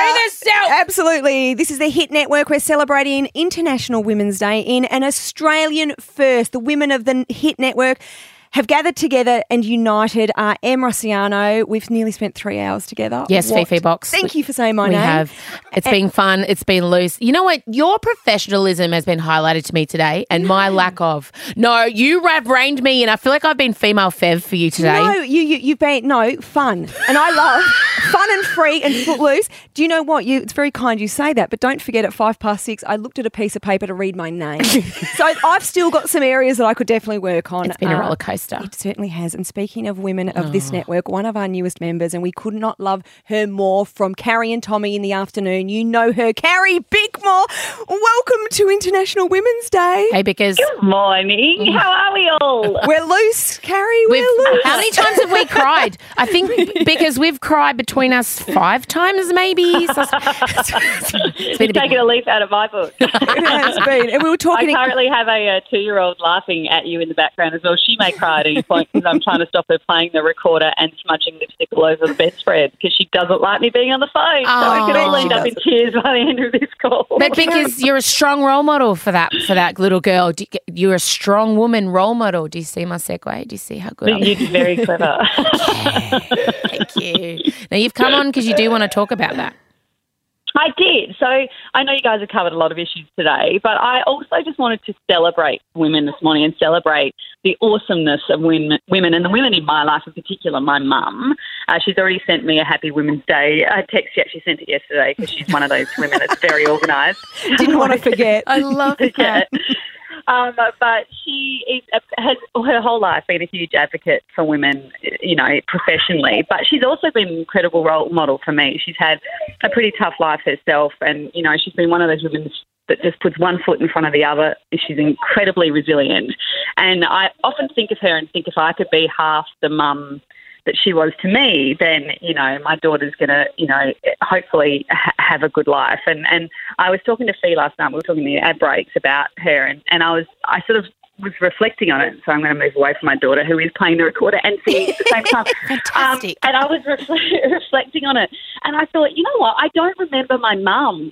absolutely. This is the Hit Network. We're celebrating International Women's Day in an Australian first. The women of the Hit Network have gathered together and united. Em Rossiano, we've nearly spent 3 hours together. Yes, What? Fifi Box. Thank you for saying my we name. have. It's been fun. It's been loose. You know what? Your professionalism has been highlighted to me today and my lack of. No, you reined me and I feel like I've been female fev for you today. No, you've been fun, and I love fun and free and footloose. Do you know what? It's very kind you say that, but don't forget at 6:05 I looked at a piece of paper to read my name. So I've still got some areas that I could definitely work on. It's been a roller coaster. It certainly has. And speaking of women of this network, one of our newest members, and we could not love her more, from Carrie and Tommy in the afternoon. You know her, Carrie Bickmore. Welcome to International Women's Day. Hey, because Good morning. How are we all? We're loose, Carrie. We're loose. How many times have we cried? I think because we've cried between us 5 times maybe. So It's been taking a leaf out of my book. It has been. And we were talking. I currently have a 2-year-old laughing at you in the background as well. She may cry at any point because I'm trying to stop her playing the recorder and smudging lipstick all over the bedspread because she doesn't like me being on the phone. So we could all end up in tears by the end of this call. But because you're a strong role model for that little girl. You're a strong woman role model. Do you see my segue? Do you see how good I'm? You're very clever. Thank you. Now, you've come on because you do want to talk about that. I did. So I know you guys have covered a lot of issues today, but I also just wanted to celebrate women this morning and celebrate the awesomeness of women and the women in my life, in particular my mum. She's already sent me a Happy Women's Day text. She actually sent it yesterday because she's one of those women that's very organised. Didn't want to forget. I love that. But she has her whole life been a huge advocate for women, professionally. But she's also been an incredible role model for me. She's had a pretty tough life herself, and she's been one of those women that just puts one foot in front of the other. She's incredibly resilient, and I often think of her and think if I could be half the mum that she was to me, then, my daughter's going to, hopefully have a good life. And I was talking to Fee last night. We were talking to ad breaks about her, and I sort of was reflecting on it. So I'm going to move away from my daughter, who is playing the recorder and singing at the same time. Fantastic. And I was reflecting on it, and I thought, you know what? I don't remember my mum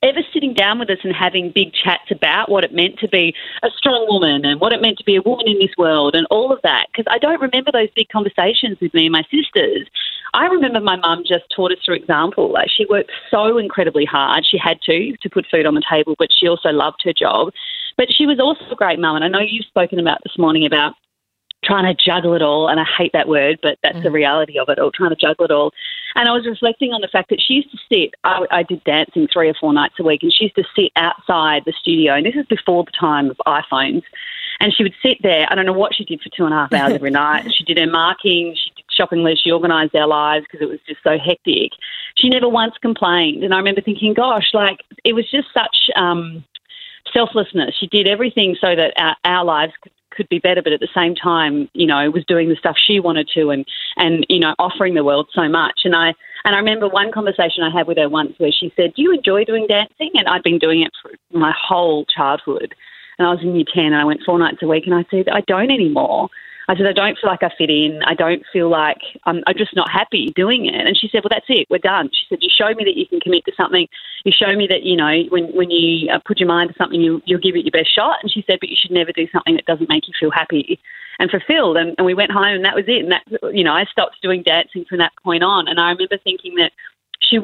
ever sitting down with us and having big chats about what it meant to be a strong woman and what it meant to be a woman in this world and all of that. Because I don't remember those big conversations with me and my sisters. I remember my mum just taught us through example. Like, she worked so incredibly hard. She had to put food on the table, but she also loved her job. But she was also a great mum. And I know you've spoken about this morning about trying to juggle it all, and I hate that word, but that's the reality of it all, trying to juggle it all. And I was reflecting on the fact that she used to sit, I did dancing 3 or 4 nights a week, and she used to sit outside the studio, and this is before the time of iPhones, and she would sit there. I don't know what she did for 2.5 hours every night. She did her marking, she did shopping list, she organised our lives because it was just so hectic. She never once complained, and I remember thinking, gosh, like, it was just such selflessness. She did everything so that our lives could be better, but at the same time, you know, was doing the stuff she wanted to and you know, offering the world so much. And I remember one conversation I had with her once where she said, do you enjoy doing dancing? And I'd been doing it for my whole childhood. And I was in year 10 and I went 4 nights a week, and I said, I don't anymore. I said, I don't feel like I fit in. I don't feel like I'm just not happy doing it. And she said, well, that's it. We're done. She said, you show me that you can commit to something. You show me that, you know, when you put your mind to something, you'll give it your best shot. And she said, but you should never do something that doesn't make you feel happy and fulfilled. And we went home, and that was it. And that, you know, I stopped doing dancing from that point on. And I remember thinking that she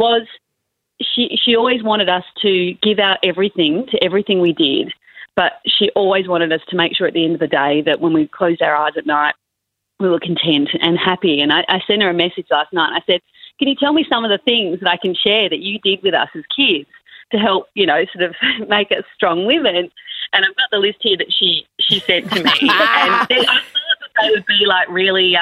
always wanted us to give out everything to everything we did. But she always wanted us to make sure at the end of the day that when we closed our eyes at night, we were content and happy. And I sent her a message last night. I said, can you tell me some of the things that I can share that you did with us as kids to help, you know, sort of make us strong women? And I've got the list here that she said to me. And I thought that they would be like really,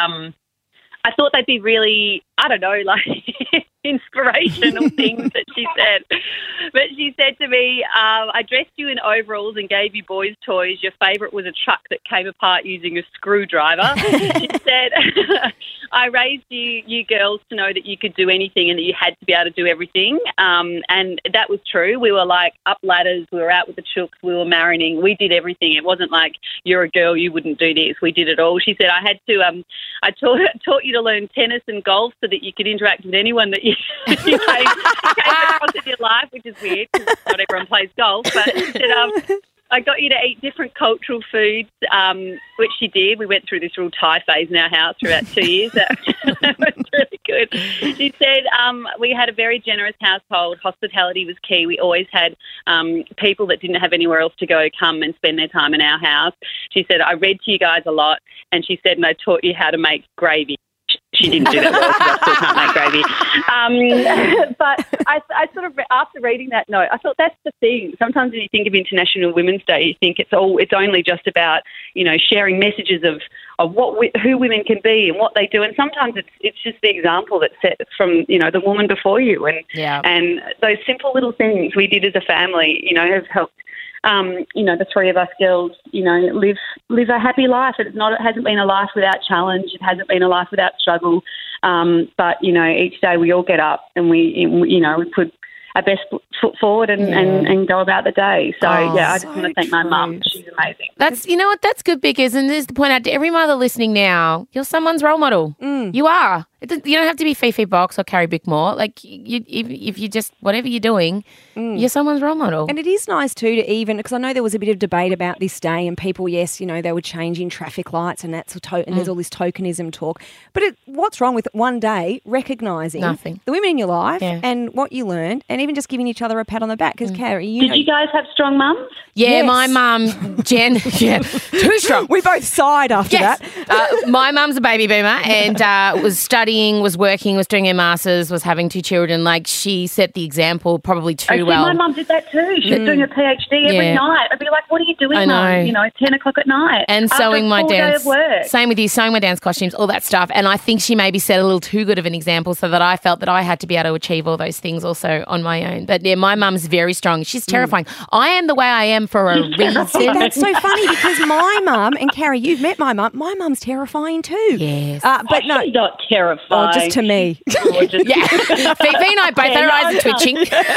I thought they'd be really, I don't know, like inspirational things that she said. But she said to me, I dressed you in overalls and gave you boys' toys. Your favourite was a truck that came apart using a screwdriver. She said, I raised you girls to know that you could do anything and that you had to be able to do everything. And that was true. We were like up ladders. We were out with the chooks. We were marrying. We did everything. It wasn't like, you're a girl, you wouldn't do this. We did it all. She said, I had to, I taught you to learn tennis and golf so that you could interact with anyone that you came across in your life, which is weird because not everyone plays golf. But she said, I got you to eat different cultural foods, which she did. We went through this real Thai phase in our house for about 2 years. That was really good. She said we had a very generous household. Hospitality was key. We always had people that didn't have anywhere else to go come and spend their time in our house. She said, I read to you guys a lot. And she said, and I taught you how to make gravy. She didn't do that well because I still can't make gravy. But I sort of, after reading that note, I thought that's the thing. Sometimes when you think of International Women's Day, you think it's only just about, you know, sharing messages of who women can be and what they do. And sometimes it's just the example that's set from, you know, the woman before you. And those simple little things we did as a family, you know, have helped. You know, the 3 of us girls, you know, live a happy life. It hasn't been a life without challenge. It hasn't been a life without struggle. But, you know, each day we all get up and we put our best foot forward and go about the day. So, I just want to thank my mum. She's amazing. That's, you know what, that's good, because, and this is to point out to every mother listening now, you're someone's role model. You are. You don't have to be Fifi Box or Carrie Bickmore. Like, if you just, whatever you're doing, you're someone's role model. And it is nice too to even, because I know there was a bit of debate about this day and people, yes, you know, they were changing traffic lights and that's and there's all this tokenism talk. But what's wrong with one day recognising the women in your life and what you learned, and even just giving each other a pat on the back? Because Carrie, did you guys have strong mums? Yeah, Yes. my mum, Jen, too strong. We both sighed after that. My mum's a baby boomer and was studying, was working, was doing her masters, was having 2 children. Like, she set the example probably too well. My mum did that too. She was doing a PhD every night. I'd be like, what are you doing, Mum? You know, 10 o'clock at night. And after sewing a my full day dance. of work. Same with you, sewing my dance costumes, all that stuff. And I think she maybe set a little too good of an example, so that I felt that I had to be able to achieve all those things also on my own. But yeah, my mum's very strong. She's terrifying. I am the way I am for a reason. That's so funny, because my mum, and Carrie, you've met my mum's terrifying too. Yes. But no, she's not terrifying. Oh, just to me. Yeah. Fifi and I both, our eyes are twitching.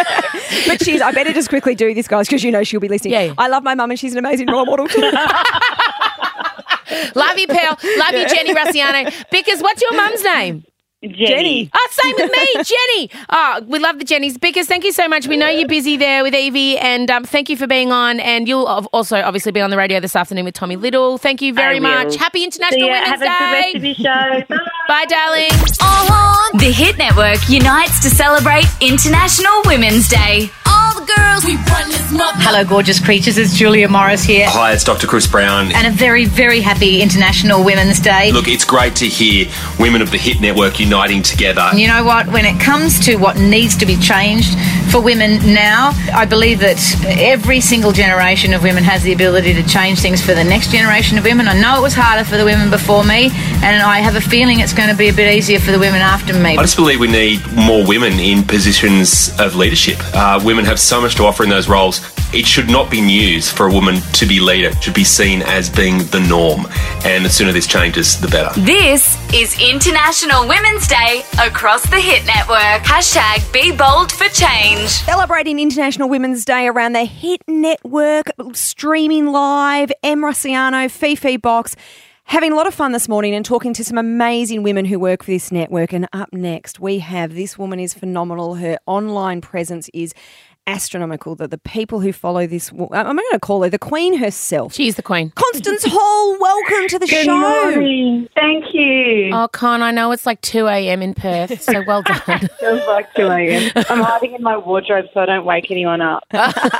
But I better just quickly do this, guys, because you know she'll be listening. Yeah. I love my mum and she's an amazing role model too. Love you, pal. Love you, Jenny Rossiano. Because what's your mum's name? Jenny. Oh, same with me, Jenny. Oh, we love the Jennies. Bickers, thank you so much. We know you're busy there with Evie, and thank you for being on. And you'll also obviously be on the radio this afternoon with Tommy Little. Thank you very much. Happy International Women's Day. Have a good rest of your show. Bye. Bye, darling. The Hit Network unites to celebrate International Women's Day. All the girls, we run this mother. Hello, gorgeous creatures. It's Julia Morris here. Hi, it's Dr. Chris Brown. And a very, very happy International Women's Day. Look, it's great to hear women of the Hit Network uniting together. You know what? When it comes to what needs to be changed for women now, I believe that every single generation of women has the ability to change things for the next generation of women. I know it was harder for the women before me, and I have a feeling it's going to be a bit easier for the women after me. I just believe we need more women in positions of leadership. Women have so much to offer in those roles. It should not be news for a woman to be leader. It should be seen as being the norm. And the sooner this changes, the better. This is International Women's Day across the Hit Network. Hashtag Be Bold for Change. Celebrating International Women's Day around the Hit Network, streaming live, Em Rossiano, Fifi Box. Having a lot of fun this morning and talking to some amazing women who work for this network. And up next, we have this woman is phenomenal. Her online presence is astronomical. That the people who follow this, I'm going to call her the Queen herself. She's the Queen. Constance Hall, welcome to the Good show. morning. Thank you. Oh, Con, I know it's like 2 a.m. in Perth, so well done. Feels like 2 a.m. I'm hiding in my wardrobe so I don't wake anyone up. We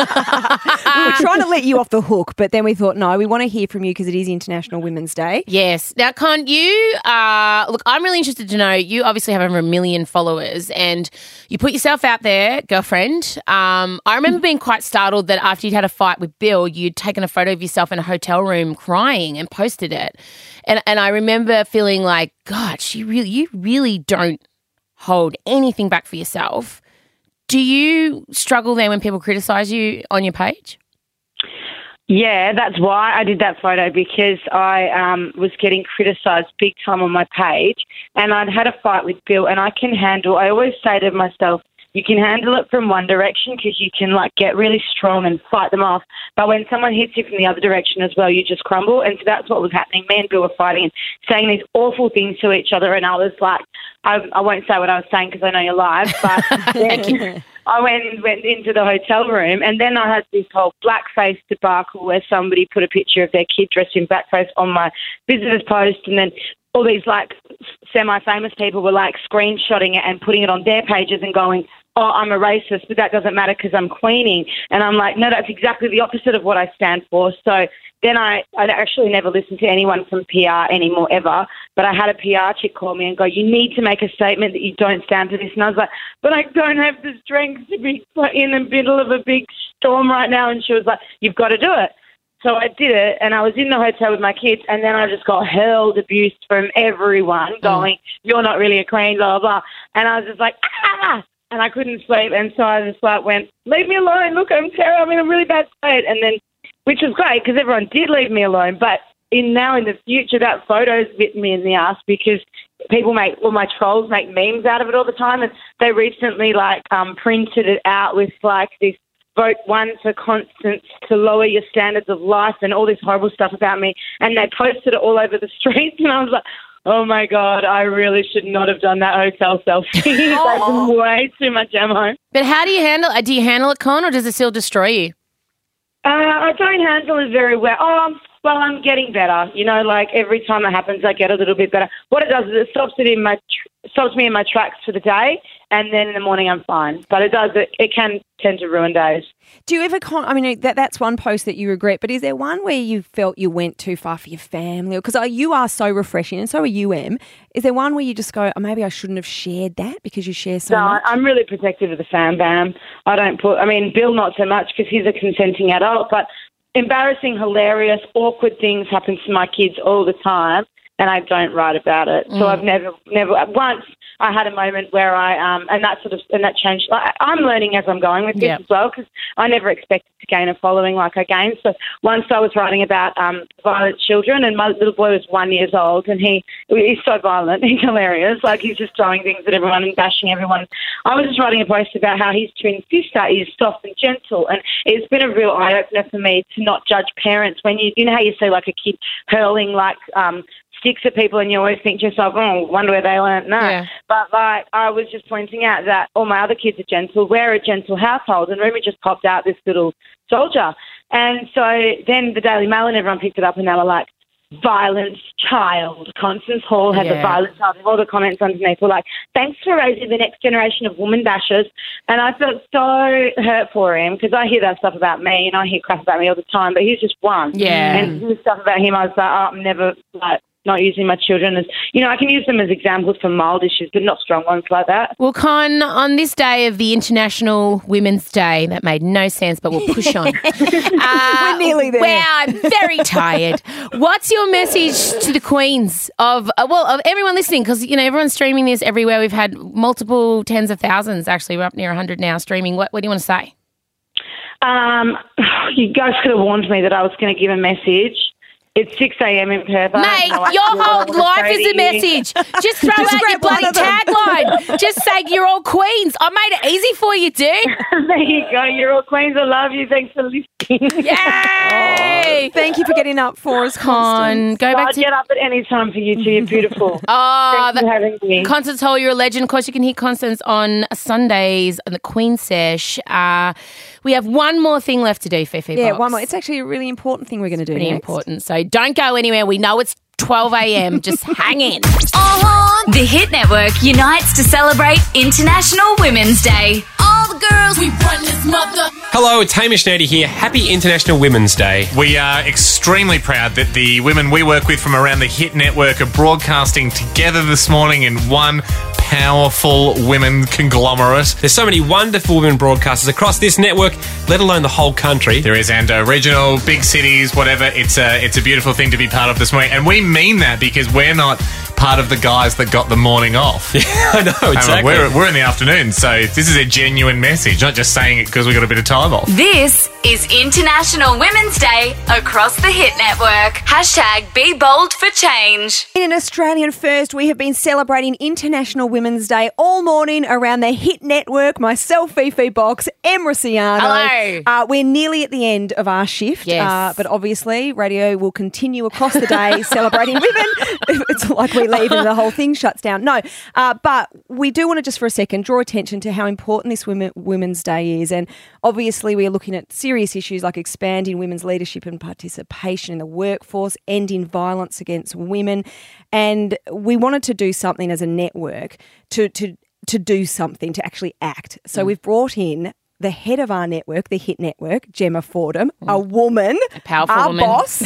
were trying to let you off the hook, but then we thought, no, we want to hear from you because it is International Women's Day. Yes. Now, Con, you look, I'm really interested to know, you obviously have over 1 million followers and you put yourself out there, girlfriend. I remember being quite startled that after you'd had a fight with Bill, you'd taken a photo of yourself in a hotel room crying and posted it. And I remember feeling like, God, you really don't hold anything back for yourself. Do you struggle then when people criticise you on your page? Yeah, that's why I did that photo, because I was getting criticised big time on my page, and I'd had a fight with Bill, and I always say to myself, you can handle it from one direction because you can get really strong and fight them off. But when someone hits you from the other direction as well, you just crumble. And so that's what was happening. Me and Bill were fighting and saying these awful things to each other. And I was like, I won't say what I was saying because I know you're live. But then I went into the hotel room, and then I had this whole blackface debacle where somebody put a picture of their kid dressed in blackface on my visitors post, and then all these semi-famous people were screenshotting it and putting it on their pages and going, oh, I'm a racist, but that doesn't matter because I'm queening. And I'm like, no, that's exactly the opposite of what I stand for. So then I actually never listened to anyone from PR anymore ever, but I had a PR chick call me and go, you need to make a statement that you don't stand for this. And I was like, but I don't have the strength to be in the middle of a big storm right now. And she was like, you've got to do it. So I did it, and I was in the hotel with my kids, and then I just got hurled abuse from everyone going, you're not really a queen, blah, blah, blah. And I was just like, ah! And I couldn't sleep, and so I just went, leave me alone, look, I'm terrible, I'm in a really bad state. And then, which was great, because everyone did leave me alone, but in the future, that photo's bitten me in the ass because my trolls make memes out of it all the time, and they recently, printed it out with, this, vote 1 for Constance to lower your standards of life and all this horrible stuff about me. And they posted it all over the streets. And I was like, oh, my God, I really should not have done that hotel selfie. That's way too much ammo. But how do you handle it? Do you handle it, Con, or does it still destroy you? I don't handle it very well. Well, I'm getting better. Every time it happens, I get a little bit better. What it does is it stops me in my tracks for the day, and then in the morning I'm fine. But it can tend to ruin days. Do you ever that's one post that you regret, but is there one where you felt you went too far for your family? Because you are so refreshing, and so are you, Em. Is there one where you just go, oh, maybe I shouldn't have shared that because you share so much? No, I'm really protective of the fam bam. Bill not so much because he's a consenting adult, but embarrassing, hilarious, awkward things happen to my kids all the time, and I don't write about it. So I've never. Once I had a moment where and that changed. I'm learning as I'm going with this as well, because I never expected to gain a following like I gained. So once I was writing about violent children, and my little boy was 1 year old, and he's so violent, he's hilarious. He's just throwing things at everyone and bashing everyone. I was just writing a post about how his twin sister is soft and gentle, and it's been a real eye opener for me to not judge parents when you know how you see a kid hurling sticks at people and you always think to yourself, oh, wonder where they learnt that. Yeah. But, like, I was just pointing out that all my other kids are gentle. We're a gentle household. And Rumi just popped out this little soldier. And so then the Daily Mail and everyone picked it up and they were like, violent child. Constance Hall had the violent child. And all the comments underneath were like, thanks for raising the next generation of woman bashers. And I felt so hurt for him because I hear that stuff about me and I hear crap about me all the time, but he's just one. Yeah. And his stuff about him, I was like, oh, I'm never, like, not using my children as, you know, I can use them as examples for mild issues, but not strong ones like that. Well, Con, on this day of the International Women's Day, that made no sense, but we'll push on. We're nearly there. Wow, I'm very tired. What's your message to the queens of everyone listening? Because, you know, everyone's streaming this everywhere. We've had multiple tens of thousands, actually. We're up near 100 now streaming. What do you want to say? You guys could have warned me that I was going to give a message. It's 6 a.m. in Perth. Mate, your whole life is a message. Just throw out your bloody tagline. Just say you're all queens. I made it easy for you, dude. There you go. You're all queens. I love you. Thanks for listening. Yay! Thank you for getting up for us, Con. Go back I'll get up at any time for you two. You're beautiful. Thanks for having me. Constance Hall, you're a legend. Of course, you can hear Constance on Sundays on the Queen Sesh. We have one more thing left to do, Fifi Yeah, Box. one more. It's actually a really important thing we're going to do Pretty next. important. So don't go anywhere. We know it's 12 a.m. Just hang in. The Hit Network unites to celebrate International Women's Day. All the girls, we run this mother. Hello, it's Hamish Nady here. Happy International Women's Day. We are extremely proud that the women we work with from around the Hit Network are broadcasting together this morning in one powerful women conglomerate. There's so many wonderful women broadcasters across this network, let alone the whole country. There is, and regional, big cities, whatever. It's a beautiful thing to be part of this morning. And we mean that because we're not part of the guys that got the morning off. Yeah, I know, exactly. We're in the afternoon, so this is a genuine message, not just saying it because we got a bit of time off. This is International Women's Day across the Hit Network. Hashtag Be Bold for Change. In an Australian first, we have been celebrating International Women's Day all morning around the Hit Network. Myself, Fifi Box, Em Rossiano. Hello. We're nearly at the end of our shift, Yes. but obviously radio will continue across the day celebrating women. It's like we leave and the whole thing shuts down. No, but we do want to just for a second draw attention to how important this Women's Day is. And obviously we are looking at serious issues like expanding women's leadership and participation in the workforce, ending violence against women. And we wanted to do something as a network to do something, to actually act. So we've brought in the head of our network, the Hit Network, Gemma Fordham, a woman, a powerful our woman. boss.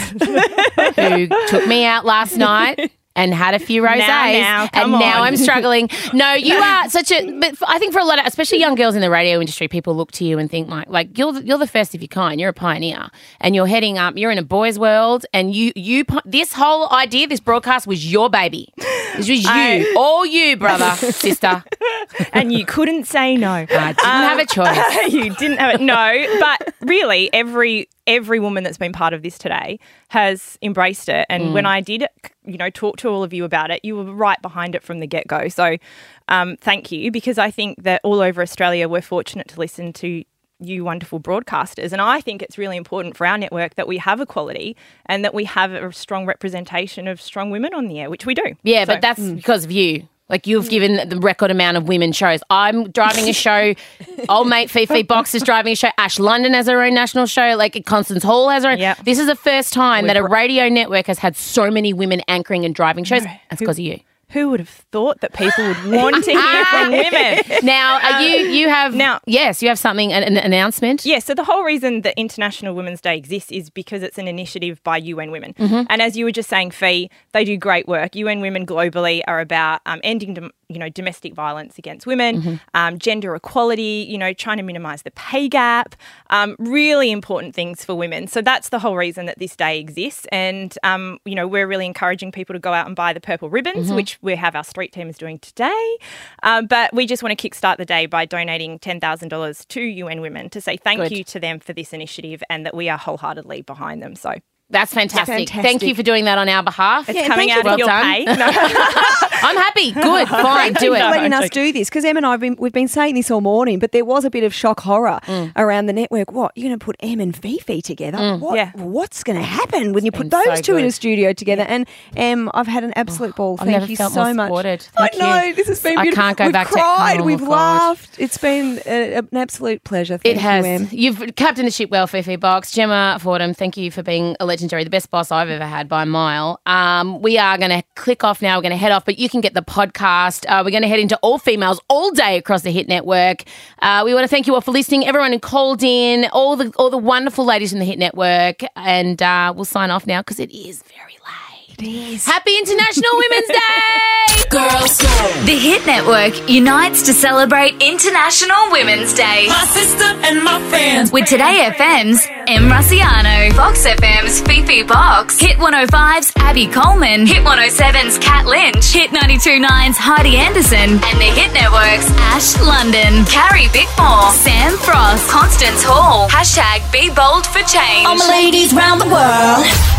Who took me out last night and had a few rosés, Now, come and now on. I'm struggling. No, you are such a. But I think for a lot of, especially young girls in the radio industry, people look to you and think like you're the first of your kind. You're a pioneer, and you're heading up. You're in a boys' world, and you this whole idea, this broadcast was your baby. This was you, all you, brother, sister. And you couldn't say no. I didn't have a choice. You didn't have it. No, but really, every woman that's been part of this today has embraced it. And when I did, talk to all of you about it, you were right behind it from the get-go. So thank you, because I think that all over Australia we're fortunate to listen to you wonderful broadcasters. And I think it's really important for our network that we have equality and that we have a strong representation of strong women on the air, which we do. Yeah, but that's because of you. Like, you've given the record amount of women shows. I'm driving a show. Old mate Fifi Box is driving a show. Ash London has her own national show. Like, Constance Hall has her own. Yep. This is the first time that a radio network has had so many women anchoring and driving shows. That's because of you. Who would have thought that people would want to hear from women? Now, you have something, an announcement? Yes, so the whole reason that International Women's Day exists is because it's an initiative by UN Women. Mhm. And as you were just saying, Fee, they do great work. UN Women globally are about ending domestic violence against women, gender equality, trying to minimise the pay gap, really important things for women. So that's the whole reason that this day exists. And, we're really encouraging people to go out and buy the purple ribbons, which we have our street team is doing today. But we just want to kickstart the day by donating $10,000 to UN Women to say thank Good. you to them for this initiative and that we are wholeheartedly behind them. So That's fantastic. Thank you for doing that on our behalf. It's coming out well of your done. pay. I'm happy. Good. Fine. Do it. For letting us do this, because Em and I we've been saying this all morning, but there was a bit of shock horror around the network. What, you're going to put Em and Fifi together? What's going to happen when you put those so two in good. a studio together? And Em, I've had an absolute ball. I've Thank never you felt so more much. supported. I Thank know you. this has been I beautiful. can't go we've back to- cried. oh, We've God. laughed. It's been an absolute pleasure. Thank It has. you, Em. You've captained the ship well, Fifi Box. Gemma Fordham, thank you for being a legendary, the best boss I've ever had by a mile. We are going to click off now. We're going to head off, but you can get the podcast. We're going to head into all females all day across the Hit Network. We want to thank you all for listening. Everyone who called in, all the wonderful ladies in the Hit Network, and we'll sign off now because it is very late. It is. Happy International Women's Day! Girls Go. The Hit Network unites to celebrate International Women's Day. My sister and my friends. With Today FM's Em Rusciano, Fox FM's Fifi Box, Hit 105's Abby Coleman, Hit 107's Kat Lynch, Hit 92.9's Heidi Anderson, and the Hit Network's Ash London, Carrie Bickmore, Sam Frost, Constance Hall, #Be Bold for Change. All my ladies round the world.